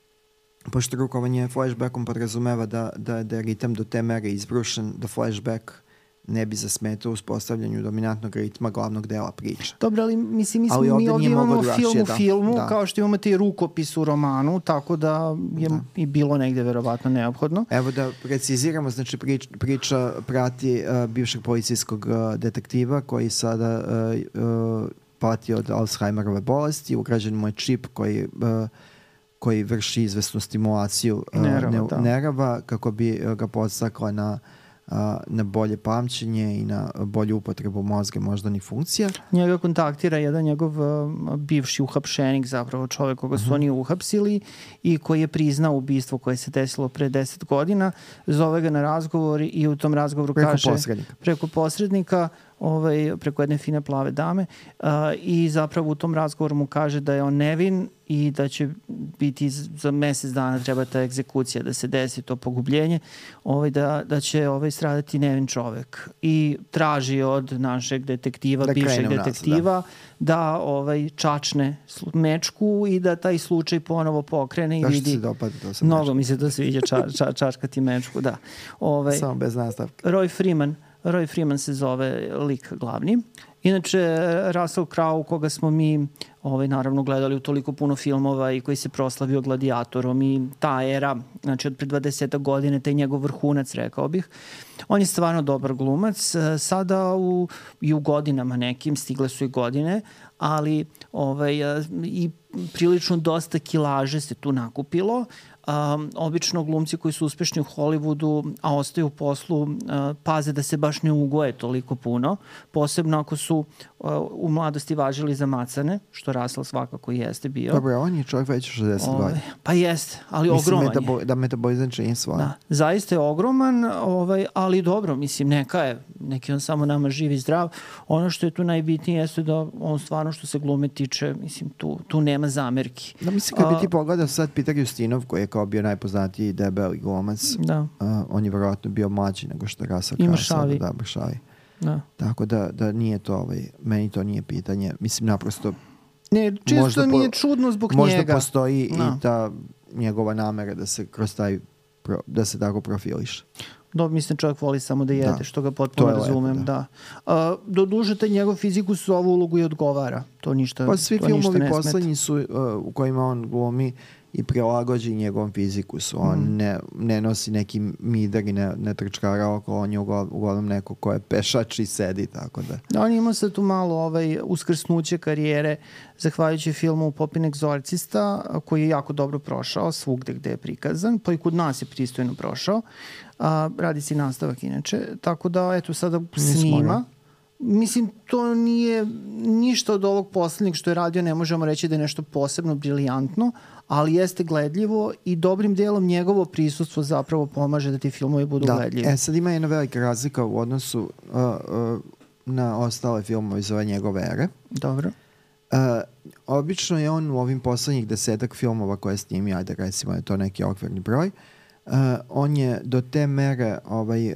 Pošto rukovanje flashbackom podrazumeva da, da, da je ritam do te mere izbrušen, da flashback ne bi zasmetao u uspostavljanju dominantnog ritma glavnog dela priče. Dobro, ali mislim, mi, ali mi ovdje imamo film u da, filmu, da. kao što imamo te rukopis u romanu, tako da je da. i bilo negde verovatno neophodno. Evo da preciziramo, znači prič, priča prati uh, bivšeg policijskog uh, detektiva koji sada uh, uh, pati od Alzheimerove bolesti, ugrađen mu je čip koji... Uh, koji vrši izvesnu stimulaciju uh, nerava, ne, nerava kako bi uh, ga podstakla na, uh, na bolje pamćenje i na bolju upotrebu mozga i moždanih funkcija. Njega kontaktira jedan njegov uh, bivši uhapšenik, zapravo čovjek koga su uh-huh. oni uhapsili i koji je priznao ubistvo koje se desilo pre deset godina. Zove ga na razgovor i u tom razgovoru preko kaže... Posrednika. Preko posrednika. Ovaj, preko jedne fine plave dame uh, i zapravo u tom razgovoru mu kaže da je on nevin i da će biti za mesec dana treba ta egzekucija da se desi, to pogubljenje, ovaj, da, da će ovaj, stradati nevin čovek i traži od našeg detektiva, da bivšeg detektiva nas, da, da ovaj, čačne mečku i da taj slučaj ponovo pokrene i da vidi. Dopada, to mnogo mečku. Mi se to sviđa ča, ča, čačkati mečku, da. Ovaj, Samo bez nastavka. Roy Freeman Roy Freeman se zove lik glavni. Inače, Russell Crowe, koga smo mi ovaj, naravno gledali u toliko puno filmova i koji se proslavio Gladijatorom i ta era, znači od pre dvadeset godine, taj njegov vrhunac, rekao bih. On je stvarno dobar glumac. Sada u, i u godinama nekim, stigle su i godine, ali ovaj, i prilično dosta kilaže se tu nakupilo. Um, obično glumci koji su uspešni u Hollywoodu, a ostaju u poslu, uh, paze da se baš ne ugoje toliko puno, posebno ako su uh, u mladosti važili za macane, što Russell svakako jeste bio. Dobro, on je čovjek već šezdeset godina. Pa jeste, ali mislim, ogroman metabo, je. Da metabolizam čini svoje. Da, zaista je ogroman, ovaj, ali dobro, mislim, neka je, neki on samo nama živ i zdrav. Ono što je tu najbitnije jeste da on stvarno što se glume tiče, mislim, tu, tu nema zamerki. Da, mislim, kad bi ti pogledao sad Peter Justinov, koji je kao bio najpoznatiji debeli glumac, da. uh, on je verovatno bio mlađi nego što je Russell Crowe. I mršavi. Da, mršavi. Da. Tako da, da nije to, ovaj, meni to nije pitanje. Mislim, naprosto... Ne, čisto mi je čudno zbog možda njega. Možda postoji no. i ta njegova namera da se kroz taj, pro, da se tako profiliše. Do, mislim, čovjek voli samo da jede, da. Što ga potpuno razumem. Lepo, da. Da. Uh, do duže, taj njegov fizikus ovu ulogu i odgovara. To ništa, pa svi to filmovi ništa poslednji su uh, u kojima on glumi i prilagođen njegovom fizikusu. On mm. ne, ne nosi neki midar i ne, ne trčkara oko, on je uglavnom neko ko je pešač i sedi, tako da. Da, on ima sad tu malo ovaj, uskrsnuće karijere zahvaljujući filmu Popin egzorcista, koji je jako dobro prošao svugde gde je prikazan, pa i kod nas je pristojno prošao. A, radi se i nastavak inače, tako da eto sada snima. Mislim, to nije ništa od ovog poslednjeg što je radio, ne možemo reći da je nešto posebno briljantno, ali jeste gledljivo i dobrim delom njegovo prisustvo zapravo pomaže da ti filmovi budu da. gledljivi. E, sad ima jedna velika razlika u odnosu uh, uh, na ostale filmove iz ove njegove ere. Dobro. Uh, obično je on u ovim poslednjih desetak filmova koje snimi, ajde recimo je to neki okvirni broj, uh, on je do te mere ovaj, uh,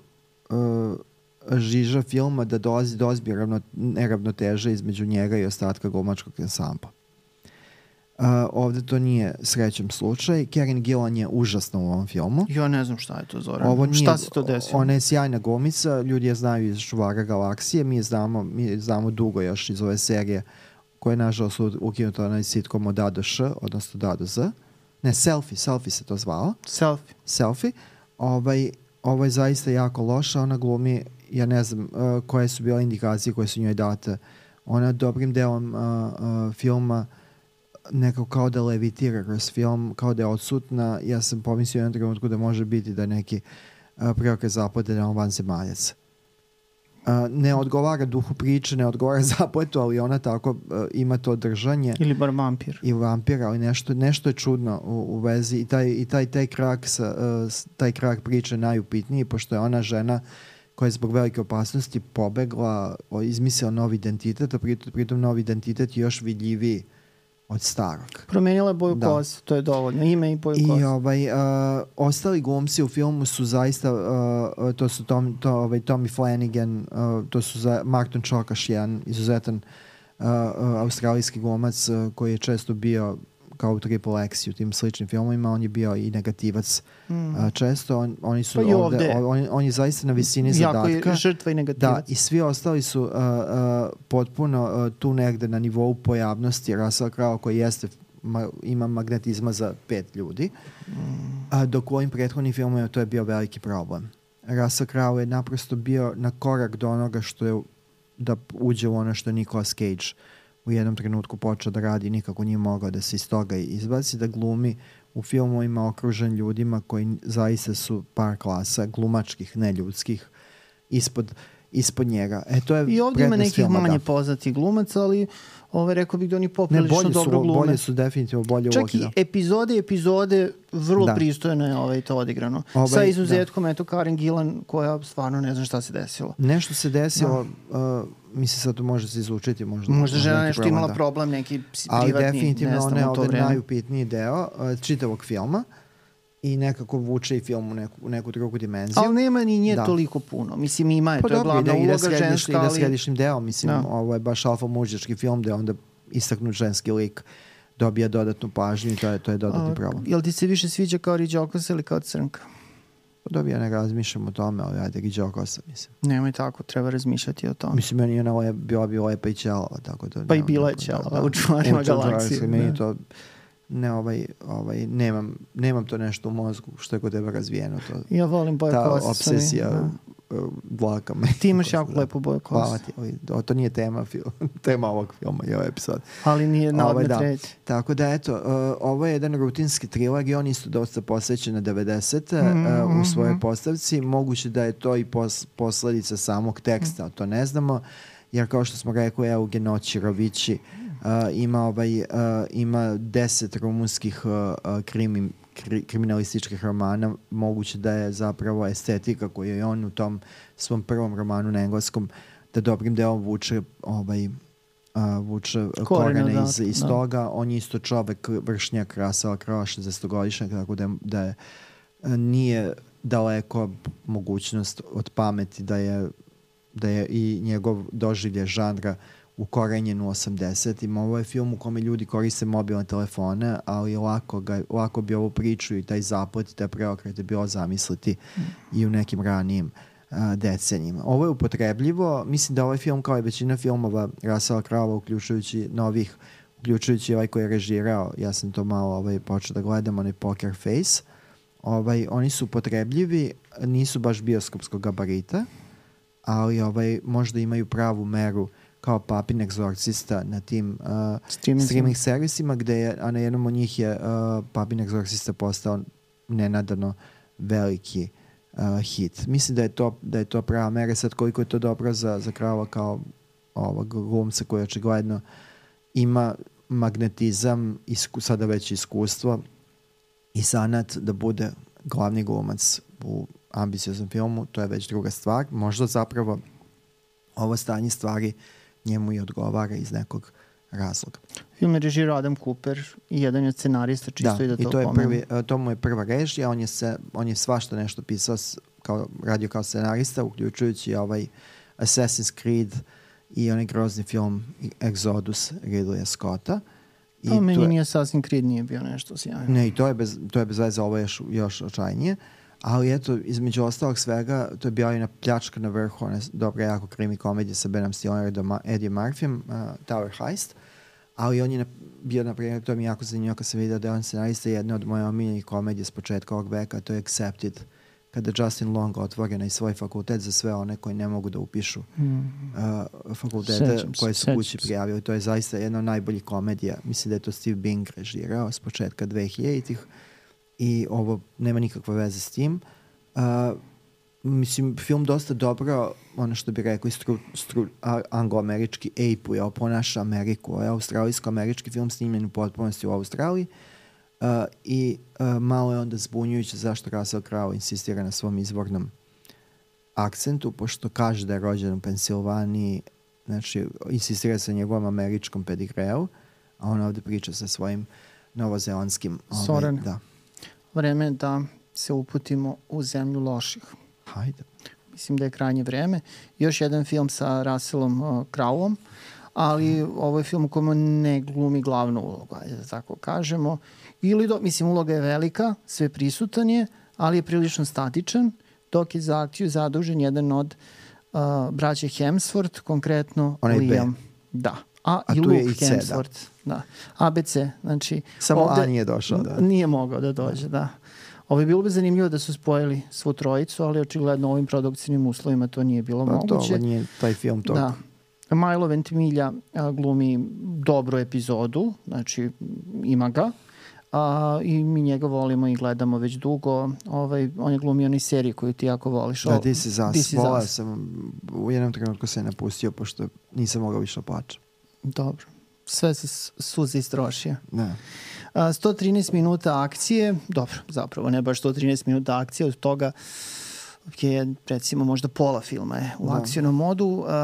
uh, žiža filma da dolazi do ozbiljne neravnoteže između njega i ostatka glumačkog ansambla. Uh, ovde to nije srećem slučaj. Karen Gillan je užasna u ovom filmu. Ja ne znam šta je to, Zoran. Ovo nije, šta se to desilo? Ona je sjajna glumica, ljudi je znaju iz Čuvara galaksije, mi je znamo, mi je znamo dugo još iz ove serije koja je nažalost ukinuta onaj sitcom od Da do Š, odnosno Da do Z. Ne, Selfie, Selfie se to zvalo. Selfie. Selfie. Ovaj, ovo je zaista jako loša, ona glumi, ja ne znam uh, koje su bile indikacije koje su njoj date. Ona dobrim delom uh, uh, filma nekako kao da levitira kroz film, kao da je odsutna. Ja sam pomislio u jednom trenutku da može biti da neki uh, preokret zaplete da on vanzemaljac. Uh, ne odgovara duhu priče, ne odgovara zapletu, ali ona tako uh, ima to držanje. Ili bar vampir. I vampir, ali nešto, nešto je čudno u, u vezi i taj, i taj, taj, krak sa, uh, taj krak priče je najupitniji, pošto je ona žena koja je zbog velike opasnosti pobegla, o, izmislila novi identitet, a pritom, pritom novi identitet je još vidljiviji od starog. Promenila je boju da. Kose, to je dovoljno. Ime i boju I kose. ovaj, uh, ostali glumci u filmu su zaista, uh, to su Tom, to, ovaj, Tommy Flanagan, uh, to su za Martin Čokaš, jedan izuzetan uh, uh, australijski glumac uh, koji je često bio kao u Triple X i u tim sličnim filmovima, on je bio i negativac mm. uh, često. On, oni su pa ovde, ovde. On, on je zaista na visini jako zadatka. Jako je žrtva i negativac. Da, i svi ostali su uh, uh, potpuno uh, tu negde na nivou pojavnosti. Russell Crowe koji jeste, ma, ima magnetizma za pet ljudi. Mm. Uh, dok u ovim prethodnim filmovima to je bio veliki problem. Russell Crowe je naprosto bio na korak do onoga što je da uđe u ono što je Nicolas Cage u jednom trenutku počeo da radi, nikako nije mogao da se iz toga izbaci, da glumi u filmovima okružen ljudima koji zaista su par klasa, glumačkih, ne ljudskih, ispod, ispod njega. E, to je i ovdje ima nekih filma, manje da. poznatih glumaca, ali ove, rekao bih da oni poprilično dobro glume. Bolje su definitivno bolje čak ulogi. Čak i epizode, epizode vrlo da. pristojno je ovaj, to odigrano. Ovaj, Sa izuzetkom, da. eto, Karen Gillan, koja stvarno ne zna šta se desilo. Nešto se desilo, da. uh, mislim sad to može se izlučiti. Možda, možda žena nešto problem, imala da. problem, neki privatni, ali definitivno ona je ovdje najupitniji deo uh, čitavog filma i nekako vuče i film u neku, u neku drugu dimenziju. Ali nema ni nje da. toliko puno. Mislim, ima je, pa to je glavna ide, uloga ide ženska, ali... Ide središnjim deo, mislim, da. ovo je baš alfa mužički film gde onda istaknut ženski lik dobija dodatnu pažnju i to je, to je dodatni A, problem. Jel ti se više sviđa kao Riđokos ili kao Crnka? Dobija, ne razmišljam o tome, ali ajde Riđokosa, mislim. Nemoj tako, treba razmišljati o tome. Mislim, meni ona je bila bi lepa i ćelava, tako da... Pa i bila je ćelava u Čuvarima galaksije. Meni to... Ne, ovaj, ovaj, nemam, nemam to nešto u mozgu što je kod tebe razvijeno. To, ja volim boje kose. Ta obsesija dlaka me. Ti imaš jako da. lepo boje kose. Hvala ti. Ovaj, to nije tema, film, tema ovog filma i ovaj epizod. Ali nije na odmet da. reći. Tako da, eto, uh, ovo je jedan rutinski trilog i on isto dosta posvećen na devedesete mm -hmm. uh, u svojoj postavci. Moguće da je to i pos, posledica samog teksta, mm. to ne znamo. Jer kao što smo rekli, Eugen Ćirovići Uh, ima, ovaj, uh, ima deset rumunskih uh, krimi, kri, kriminalističkih romana. Moguće da je zapravo estetika koju je on u tom svom prvom romanu na engleskom da dobrim delom vuče, ovaj, uh, vuče korene da, iz, iz da. toga. On je isto čovek vršnjak Russella Crowe šezdesetogodišnjak, tako da, da je, nije daleko mogućnost od pameti da je, da je i njegov doživlje žanra ukorenjen u osamdesetim. Ovo je film u kome ljudi koriste mobilne telefone, ali lako, ga, lako bi ovu priču i taj zaplet i te preokrete bilo zamisliti mm. i u nekim ranijim uh, decenijima. Ovo je upotrebljivo. Mislim da ovaj film, kao i većina filmova Russella Crowe, uključujući novih, uključujući ovaj koji je režirao, ja sam to malo ovaj, počeo da gledam, onaj Poker Face, ovaj, oni su upotrebljivi, nisu baš bioskopskog gabarita, ali ovaj, možda imaju pravu meru kao Papin egzorcista na tim uh, streaming, streaming servisima, gde je, a na jednom od njih je uh, Papin egzorcista postao nenadano veliki uh, hit. Mislim da je to, da je to prava mera. Sad koliko je to dobro za, za Krava kao ovog glumca koji očigledno ima magnetizam, isku, sada već iskustvo i sanat da bude glavni glumac u ambicioznom filmu, to je već druga stvar. Možda zapravo ovo stanje stvari njemu i odgovara iz nekog razloga. Film je režirao Adam Cooper i jedan je scenarista, čisto da, i da to, i to je pomenu. prvi, to mu je prva režija, on je, se, on je svašta nešto pisao, kao, radio kao scenarista, uključujući ovaj Assassin's Creed i onaj grozni film Exodus Ridleya Scotta. I no, meni je... nije Assassin's Creed nije bio nešto sjajno. Ne, i to je bez, to je bez veze, ovo je još, još očajnije. Ali eto, između ostalog svega, to je bio jedna pljačka na vrhu, ona dobra jako krimi komedija sa Benom Stillerom i Eddie Murphyjem, uh, Tower Heist. Ali on je bio, na primjer, to mi jako zanimljivo kad sam vidio da je on scenarista jedne od moje omiljenih komedije s početka ovog veka, to je Accepted, kada Justin Long otvore na svoj fakultet za sve one koji ne mogu da upišu mm. uh, fakultete sećam, koje su sećam. kući prijavili. To je zaista jedna od najboljih komedija. Mislim da je to Steve Bing režirao s početka dvehiljaditih i ovo nema nikakve veze s tim. Uh, mislim, film dosta dobro, ono što bi rekao, stru, stru, anglo-američki ejpuje, ponaša Ameriku. Ovo je australijsko-američki film snimljen u potpunosti u Australiji. Uh, i uh, malo je onda zbunjujuće zašto Russell Crowe insistira na svom izvornom akcentu, pošto kaže da je rođen u Pensilvaniji, znači insistira sa njegovom američkom pedigreu, a on ovde priča sa svojim novozelandskim. Soren, ovaj, da. vreme da se uputimo u zemlju loših. Hajde. Mislim da je krajnje vreme. Još jedan film sa Russellom uh, Croweom, ali ovo je film u kojem ne glumi glavnu ulogu, ajde da tako kažemo. Ili, do, mislim, uloga je velika, sve prisutan je, ali je prilično statičan, dok je za akciju zadužen jedan od uh, braće Hemsworth, konkretno onaj Liam. B. Da. A, A i tu Luke je i C, Hemsworth. Da. da. A B C, znači... Samo ovde, A nije došao, da. Nije mogao da dođe, da. Ovo je bilo bi zanimljivo da su spojili svu trojicu, ali očigledno ovim produkcijnim uslovima to nije bilo pa moguće. Pa to, ovo nije taj film tog. Da. Milo Ventimiglia glumi dobru epizodu, znači ima ga. A, i mi njega volimo i gledamo već dugo. Ovaj, on je glumio onaj seriju koju ti jako voliš. Da, This is Us. Volao sam, u jednom trenutku se napustio, pošto nisam mogao više plaća. Dobro. Sve se suze istrošio. Ne. A, sto trinaest minuta akcije, dobro, zapravo ne baš sto trinaest minuta akcije, od toga je recimo možda pola filma je u da. akcijnom modu.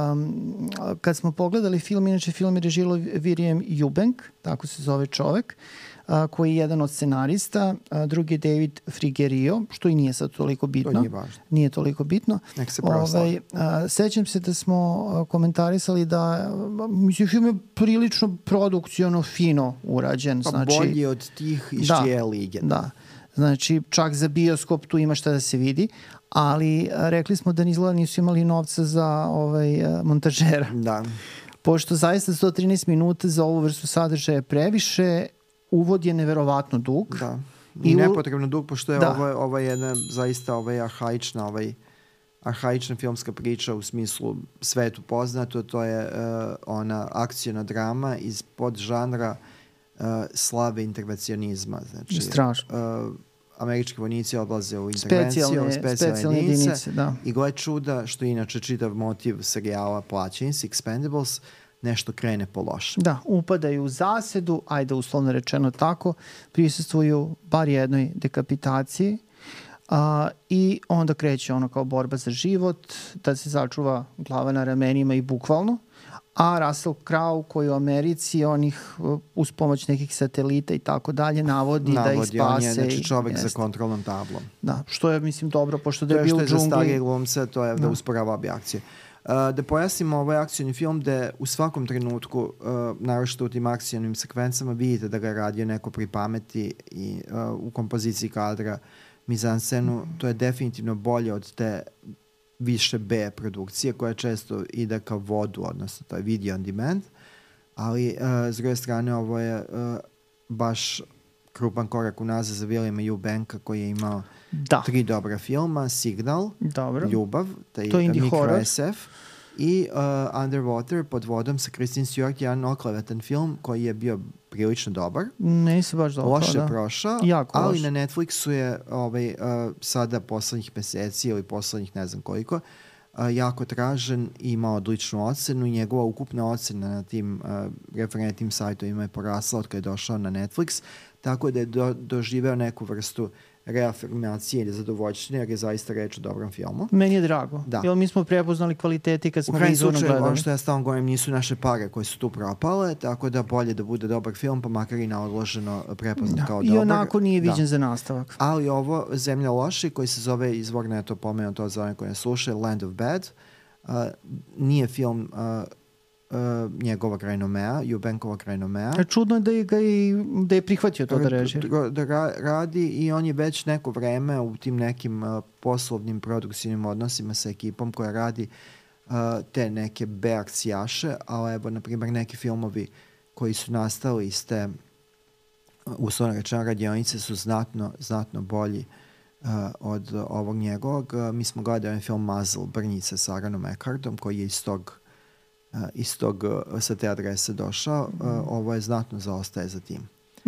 Um, kad smo pogledali film, inače film je režirao William Eubank, tako se zove čovek, uh, koji je jedan od scenarista, uh, drugi je David Frigerio, što i nije sad toliko bitno. To nije važno. Nije toliko bitno. Nek se ovaj, uh, sećam se da smo komentarisali da uh, mislim, film je prilično produkciono fino urađen. Pa znači, bolji od tih iz da, čije lige. Da. Znači, čak za bioskop tu ima šta da se vidi, ali rekli smo da izgleda nisu imali novca za ovaj, montažera. Da. Pošto zaista sto trinaest minuta za ovu vrstu sadržaja je previše, uvod je neverovatno dug. Da. I, I nepotrebno dug, pošto je da. ovo, ovo jedna zaista ovaj arhaična, ovaj, arhaična filmska priča u smislu svetu poznato. To je uh, ona akcijna drama iz podžanra uh, slave intervencionizma. Znači, strašno. Uh, američki vojnici odlaze u intervenciju, specijalne, specijalne, specijalne jedinice, jedinice da. I gle čuda, što je inače čitav motiv serijala Plaćenici, Expendables, nešto krene po loše. Da, upadaju u zasedu, ajde uslovno rečeno tako, prisustvuju bar jednoj dekapitaciji a, i onda kreće ono kao borba za život, da se začuva glava na ramenima i bukvalno. A Russell Crowe koji u Americi onih uz pomoć nekih satelita i tako dalje navodi, navodi da ih spase. On je znači čovek jest. za kontrolnom tablom. Da, što je mislim dobro, pošto da je bio u džungli. To je što je za starije glumce, to je da, da usporava obje akcije. Uh, da pojasnimo, ovaj akcijni film gde u svakom trenutku, uh, naročito u tim akcijnim sekvencama, vidite da ga je radio neko pri pameti i uh, u kompoziciji kadra, mizanscenu, to je definitivno bolje od te više B produkcije koja često ide kao vodu, odnosno to je video on demand, ali uh, s druge strane ovo je uh, baš krupan korak unazad za Williama Eubanka koji je imao da. tri dobra filma, Signal, Dobro. Ljubav, taj to je indie horror S F i uh, Underwater pod vodom sa Kristen Stewart, jedan oklevetan film koji je bio prilično dobar. Ne se baš dobro. Loše da. prošao, jako ali loš. na Netflixu je ovaj, uh, sada poslednjih meseci ili poslednjih ne znam koliko, uh, jako tražen i ima odličnu ocenu i njegova ukupna ocena na tim uh, referentnim sajtovima je porasla od kada je došao na Netflix, tako da je do, doživeo neku vrstu reafirmacije ili zadovoljštine, jer je zaista reč o dobrom filmu. Meni je drago. Da. Jer mi smo prepoznali kvaliteti kad smo ga izvorno gledali. U krajnjem slučaju, ono što ja stalno govorim, nisu naše pare koje su tu propale, tako da bolje da bude dobar film, pa makar i na odloženo prepoznat da. kao I dobar. I onako nije viđen da. za nastavak. Ali ovo, Zemlja loši, koji se zove, izvorno je to pomenuo to za one koje ne slušaju, Land of Bad, uh, nije film uh, uh, njegovog renomea, Eubankovog renomea. E, čudno je da je, ga i, da je prihvatio to da režira. Da ra, radi i on je već neko vreme u tim nekim uh, poslovnim produkcijnim odnosima sa ekipom koja radi uh, te neke B akcijaše, ali evo, na primjer, neki filmovi koji su nastali iz te uslovno rečeno radionice su znatno, znatno bolji uh, od uh, ovog njegovog. Uh, mi smo gledali film Muzzle, Brnjice sa Aaronom Eckhartom, koji je iz tog, uh, iz tog uh, sa te adrese došao. Uh, ovo je znatno zaostaje za tim.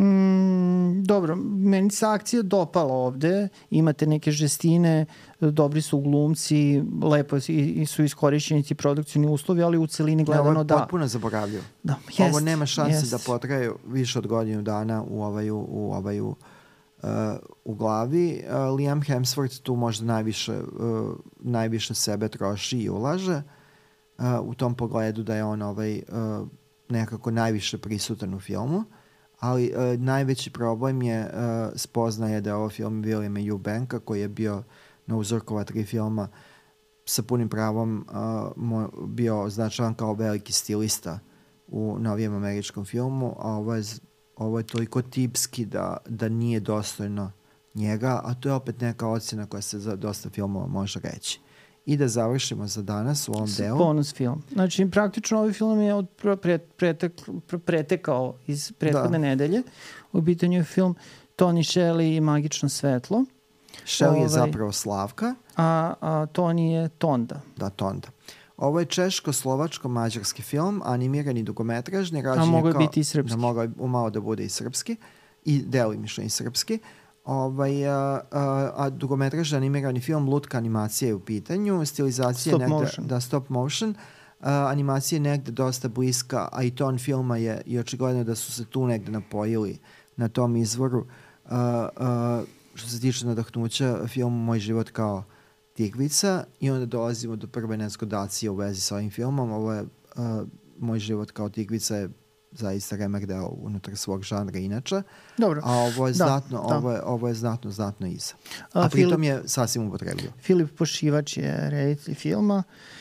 Mm, dobro, meni se akcija dopala ovde, imate neke žestine, dobri su glumci, lepo i su iskorišćeni ti produkcijni uslovi, ali u celini gledano da... Ovo je potpuno zaboravljivo. Da, jest, ovo nema šanse jest. da potraje više od godinu dana u ovaju, u ovaju uh, u glavi. Uh, Liam Hemsworth tu možda najviše, uh, najviše sebe troši i ulaže uh, u tom pogledu da je on ovaj, uh, nekako najviše prisutan u filmu. Ali uh, najveći problem je uh, spoznaje da je ovo film Williama Eubanka koji je bio na uzorkova tri filma sa punim pravom uh, mo, bio označavan kao veliki stilista u novijem američkom filmu, a ovo je, ovo je toliko tipski da, da nije dostojno njega, a to je opet neka ocjena koja se za dosta filmova može reći. I da završimo za danas u ovom delu. Bonus film. Znači, praktično ovaj film je od pre, pretek, pretekao iz prethodne da. nedelje. U pitanju je film Toni Shelley i Magično svetlo. Shelley ovaj, je zapravo Slavka. A, a Toni je Tonda. Da, Tonda. Ovo je češko-slovačko-mađarski film, animirani dugometražni. A mogo je biti i srpski. Da mogo je umalo da bude i srpski. I delimično i srpski. Ovaj, a, a, a dugometražni animirani film, lutka animacija je u pitanju, stilizacija stop negde, motion. Da, stop motion, a, animacija je negde dosta bliska, a i ton filma je i očigledno da su se tu negde napojili na tom izvoru. A, a, što se tiče nadahnuća, film Moj život kao tigrica i onda dolazimo do prve nezgodacije u vezi sa ovim filmom. Ovo je a, Moj život kao tigrica je zaista remek deo unutar svog žanra inače. Dobro. A ovo je da, znatno, da. ovo je, ovo je znatno, znatno iza. A, a pritom Filip, je sasvim upotrebljivo. Filip Pošivač je reditelj filma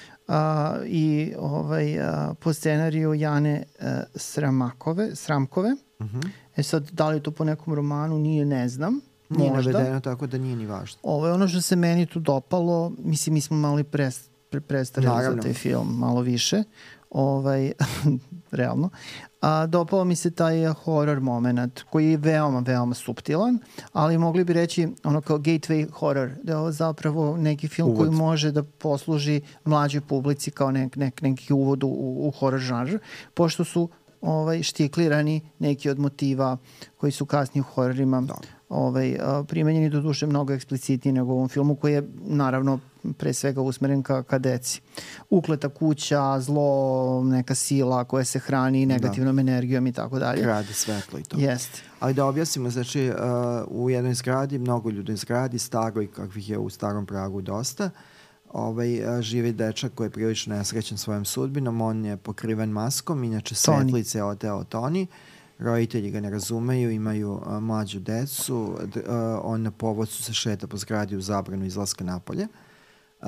a, i ovaj, a, po scenariju Jane a, Sramakove, Sramkove. Uh-huh. E sad, da li je to po nekom romanu, nije, ne znam. Nije možda. navedeno, tako da nije ni važno. Ovo je ono što se meni tu dopalo. Mislim, mi smo malo i pre, pre, predstavljali za taj film, malo više. Ovaj, realno. A, dopao mi se taj horror moment koji je veoma, veoma suptilan, ali mogli bi reći ono kao gateway horror, da je ovo zapravo neki film uvod. Koji može da posluži mlađoj publici kao nek, nek, neki uvod u, u horror žanr, pošto su ovaj, štiklirani neki od motiva koji su kasnije u hororima da. ovaj, primenjeni, do duše mnogo eksplicitniji nego u ovom filmu koji je naravno pre svega usmeren ka, ka deci. Ukleta kuća, zlo, neka sila koja se hrani negativnom da. energijom i tako dalje. Krade svetlo i to. Jeste. Ali da objasnimo, znači uh, u jednoj zgradi, mnogo ljudi u zgradi, staroj, kakvih je u starom Pragu dosta, ovaj, uh, živi dečak koji je prilično nesrećen svojom sudbinom, on je pokriven maskom, inače svetlice je oteo Toni, roditelji ga ne razumeju, imaju uh, mlađu decu, d, uh, on na povodcu se šeta po zgradi u zabranu izlaska napolje. Uh,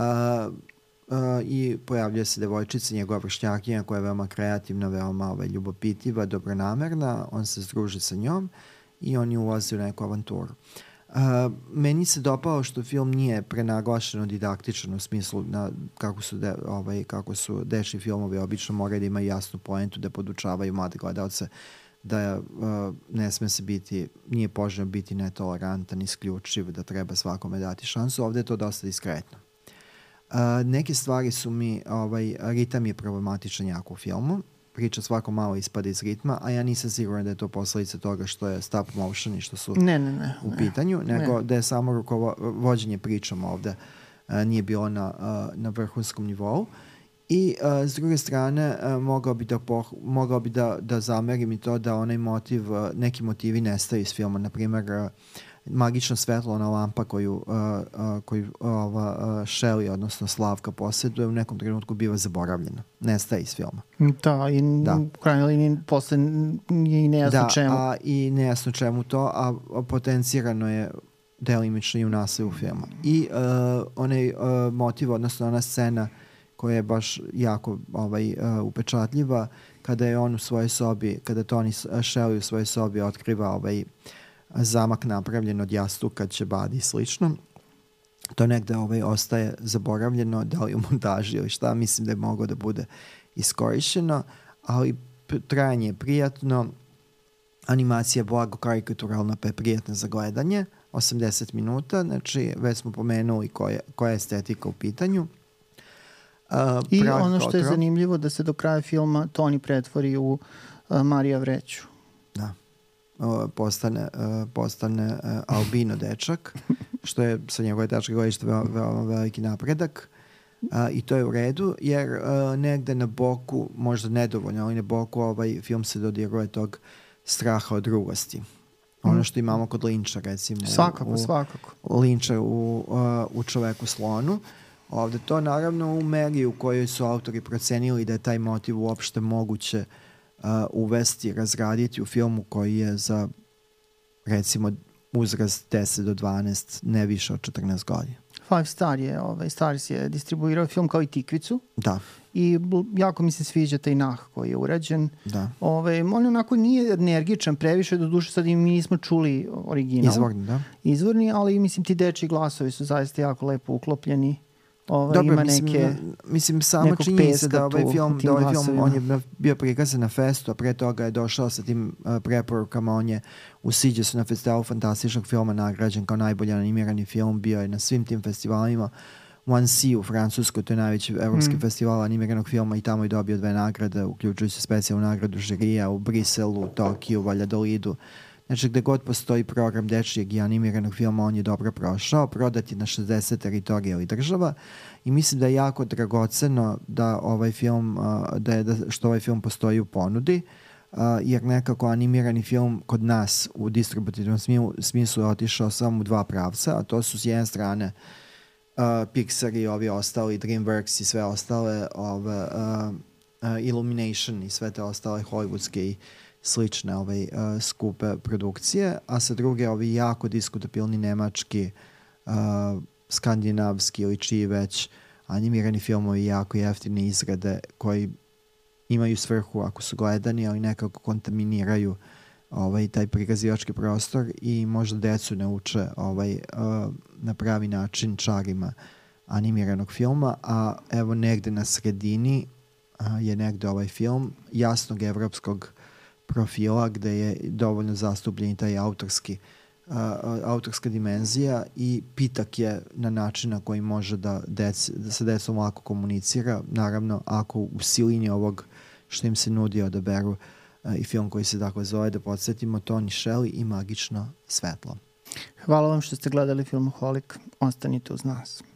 uh, i pojavljuje se devojčica, njegova vršnjakinja koja je veoma kreativna, veoma ovaj, ljubopitiva, dobronamerna, on se združi sa njom i oni ulaze u neku avanturu. Uh, meni se dopao što film nije prenaglašeno didaktičan u smislu na, kako su, de, ovaj, kako su dečji filmovi obično moraju da imaju jasnu poentu da podučavaju mlade gledalce da uh, ne sme se biti, nije poželjno biti netolerantan, isključiv, da treba svakome dati šansu. Ovde je to dosta diskretno. Uh, neke stvari su mi, ovaj, ritam je problematičan jako u filmu, priča svako malo ispada iz ritma, a ja nisam siguran da je to posledica toga što je stop motion i što su ne, ne, ne, u pitanju, ne. nego da je samo rukovo, vođenje pričom ovde uh, nije bilo na, uh, na vrhunskom nivou. I uh, s druge strane uh, mogao bi, da, poh mogao bi da, da zamerim i to da onaj motiv, uh, neki motivi nestaju iz filma, na primjer uh, magično svetlona lampa koju, uh, uh, koju ova uh, Shelley, odnosno Slavka posjeduje, u nekom trenutku biva zaboravljena. Nestaje iz filma. Da, i da. u krajnjoj liniji posle je i nejasno da, čemu. Da, i nejasno čemu to, a, a potencirano je delimično i u nasljevu filma. I uh, onaj uh, motiv, odnosno ona scena koja je baš jako ovaj, uh, upečatljiva, kada je on u svojoj sobi, kada Tony Shelley u svojoj sobi otkriva ovaj zamak napravljen od jastuka, ćebadi i slično. To negde ovaj, ostaje zaboravljeno, da li u montaži ili šta, mislim da je moglo da bude iskorišćeno, ali trajanje je prijatno, animacija je blago karikaturalna pa je prijatna za gledanje, osamdeset minuta, znači već smo pomenuli koja, koja je estetika u pitanju. Uh, I ono što je zanimljivo da se do kraja filma Tony pretvori u uh, Marija Vreću. Da. Uh, postane, uh, postane uh, albino dečak, što je sa njegove tačke gledišta veoma, veoma veliki napredak. Uh, I to je u redu, jer uh, negde na boku, možda nedovoljno, ali na boku ovaj film se dodiruje tog straha od drugosti. Ono što imamo kod Linča, recimo. Svakako, u, svakako. Linča u, uh, u Čoveku slonu. Ovde to naravno u meri u kojoj su autori procenili da je taj motiv uopšte moguće uh, uvesti, razraditi u filmu koji je za recimo uzrast deset do dvanaest, ne više od četrnaest godina. Five Star je, ovaj, Stars je distribuirao film kao i Tikvicu. Da. I jako mi se sviđa taj nah koji je urađen. Da. Ove, on onako nije energičan previše, do duše sad i mi nismo čuli original. Izvorni, da. Izvorni, ali mislim ti dečji glasovi su zaista jako lepo uklopljeni. Ovaj, Dobro, ima mislim, neke, mislim sama činjenica da ovaj film, da ovaj film on je bio prikazan na festu, a pre toga je došao sa tim uh, preporukama, on je u Sitgesu na festivalu fantastičnog filma nagrađen kao najbolji animirani film, bio je na svim tim festivalima. U Annecy u Francuskoj, to je najveći evropski mm. festival animiranog filma i tamo je dobio dve nagrade, uključujući specijalnu nagradu žirija u Briselu, Tokiju, Valjadolidu. Znači, gde god postoji program dečijeg i animiranog filma, on je dobro prošao, prodat je na šezdeset teritorija ili država i mislim da je jako dragoceno da ovaj film, da je, da, što ovaj film postoji u ponudi, jer nekako animirani film kod nas u distributivnom smislu je otišao samo u dva pravca, a to su s jedne strane Uh, Pixar i ovi ostali, DreamWorks i sve ostale, ove, uh, uh, Illumination i sve te ostale hollywoodske i slične ove, uh, skupe produkcije, a sa druge ovi jako diskutabilni nemački, uh, skandinavski ili čiji već animirani filmovi, jako jeftine izrade koji imaju svrhu ako su gledani, ali nekako kontaminiraju ovaj, taj prikazivački prostor i možda decu ne uče ovaj, uh, na pravi način čarima animiranog filma, a evo negde na sredini uh, je negde ovaj film jasnog evropskog profila gde je dovoljno zastupljen taj autorski, uh, autorska dimenzija i pitak je na način na koji može da, dec, da se decom lako komunicira, naravno ako u silini ovog što im se nudi odaberu i film koji se dakle zove, da podsjetimo, Tony Shelley i magično svetlo. Hvala vam što ste gledali Filmoholik. Ostanite uz nas.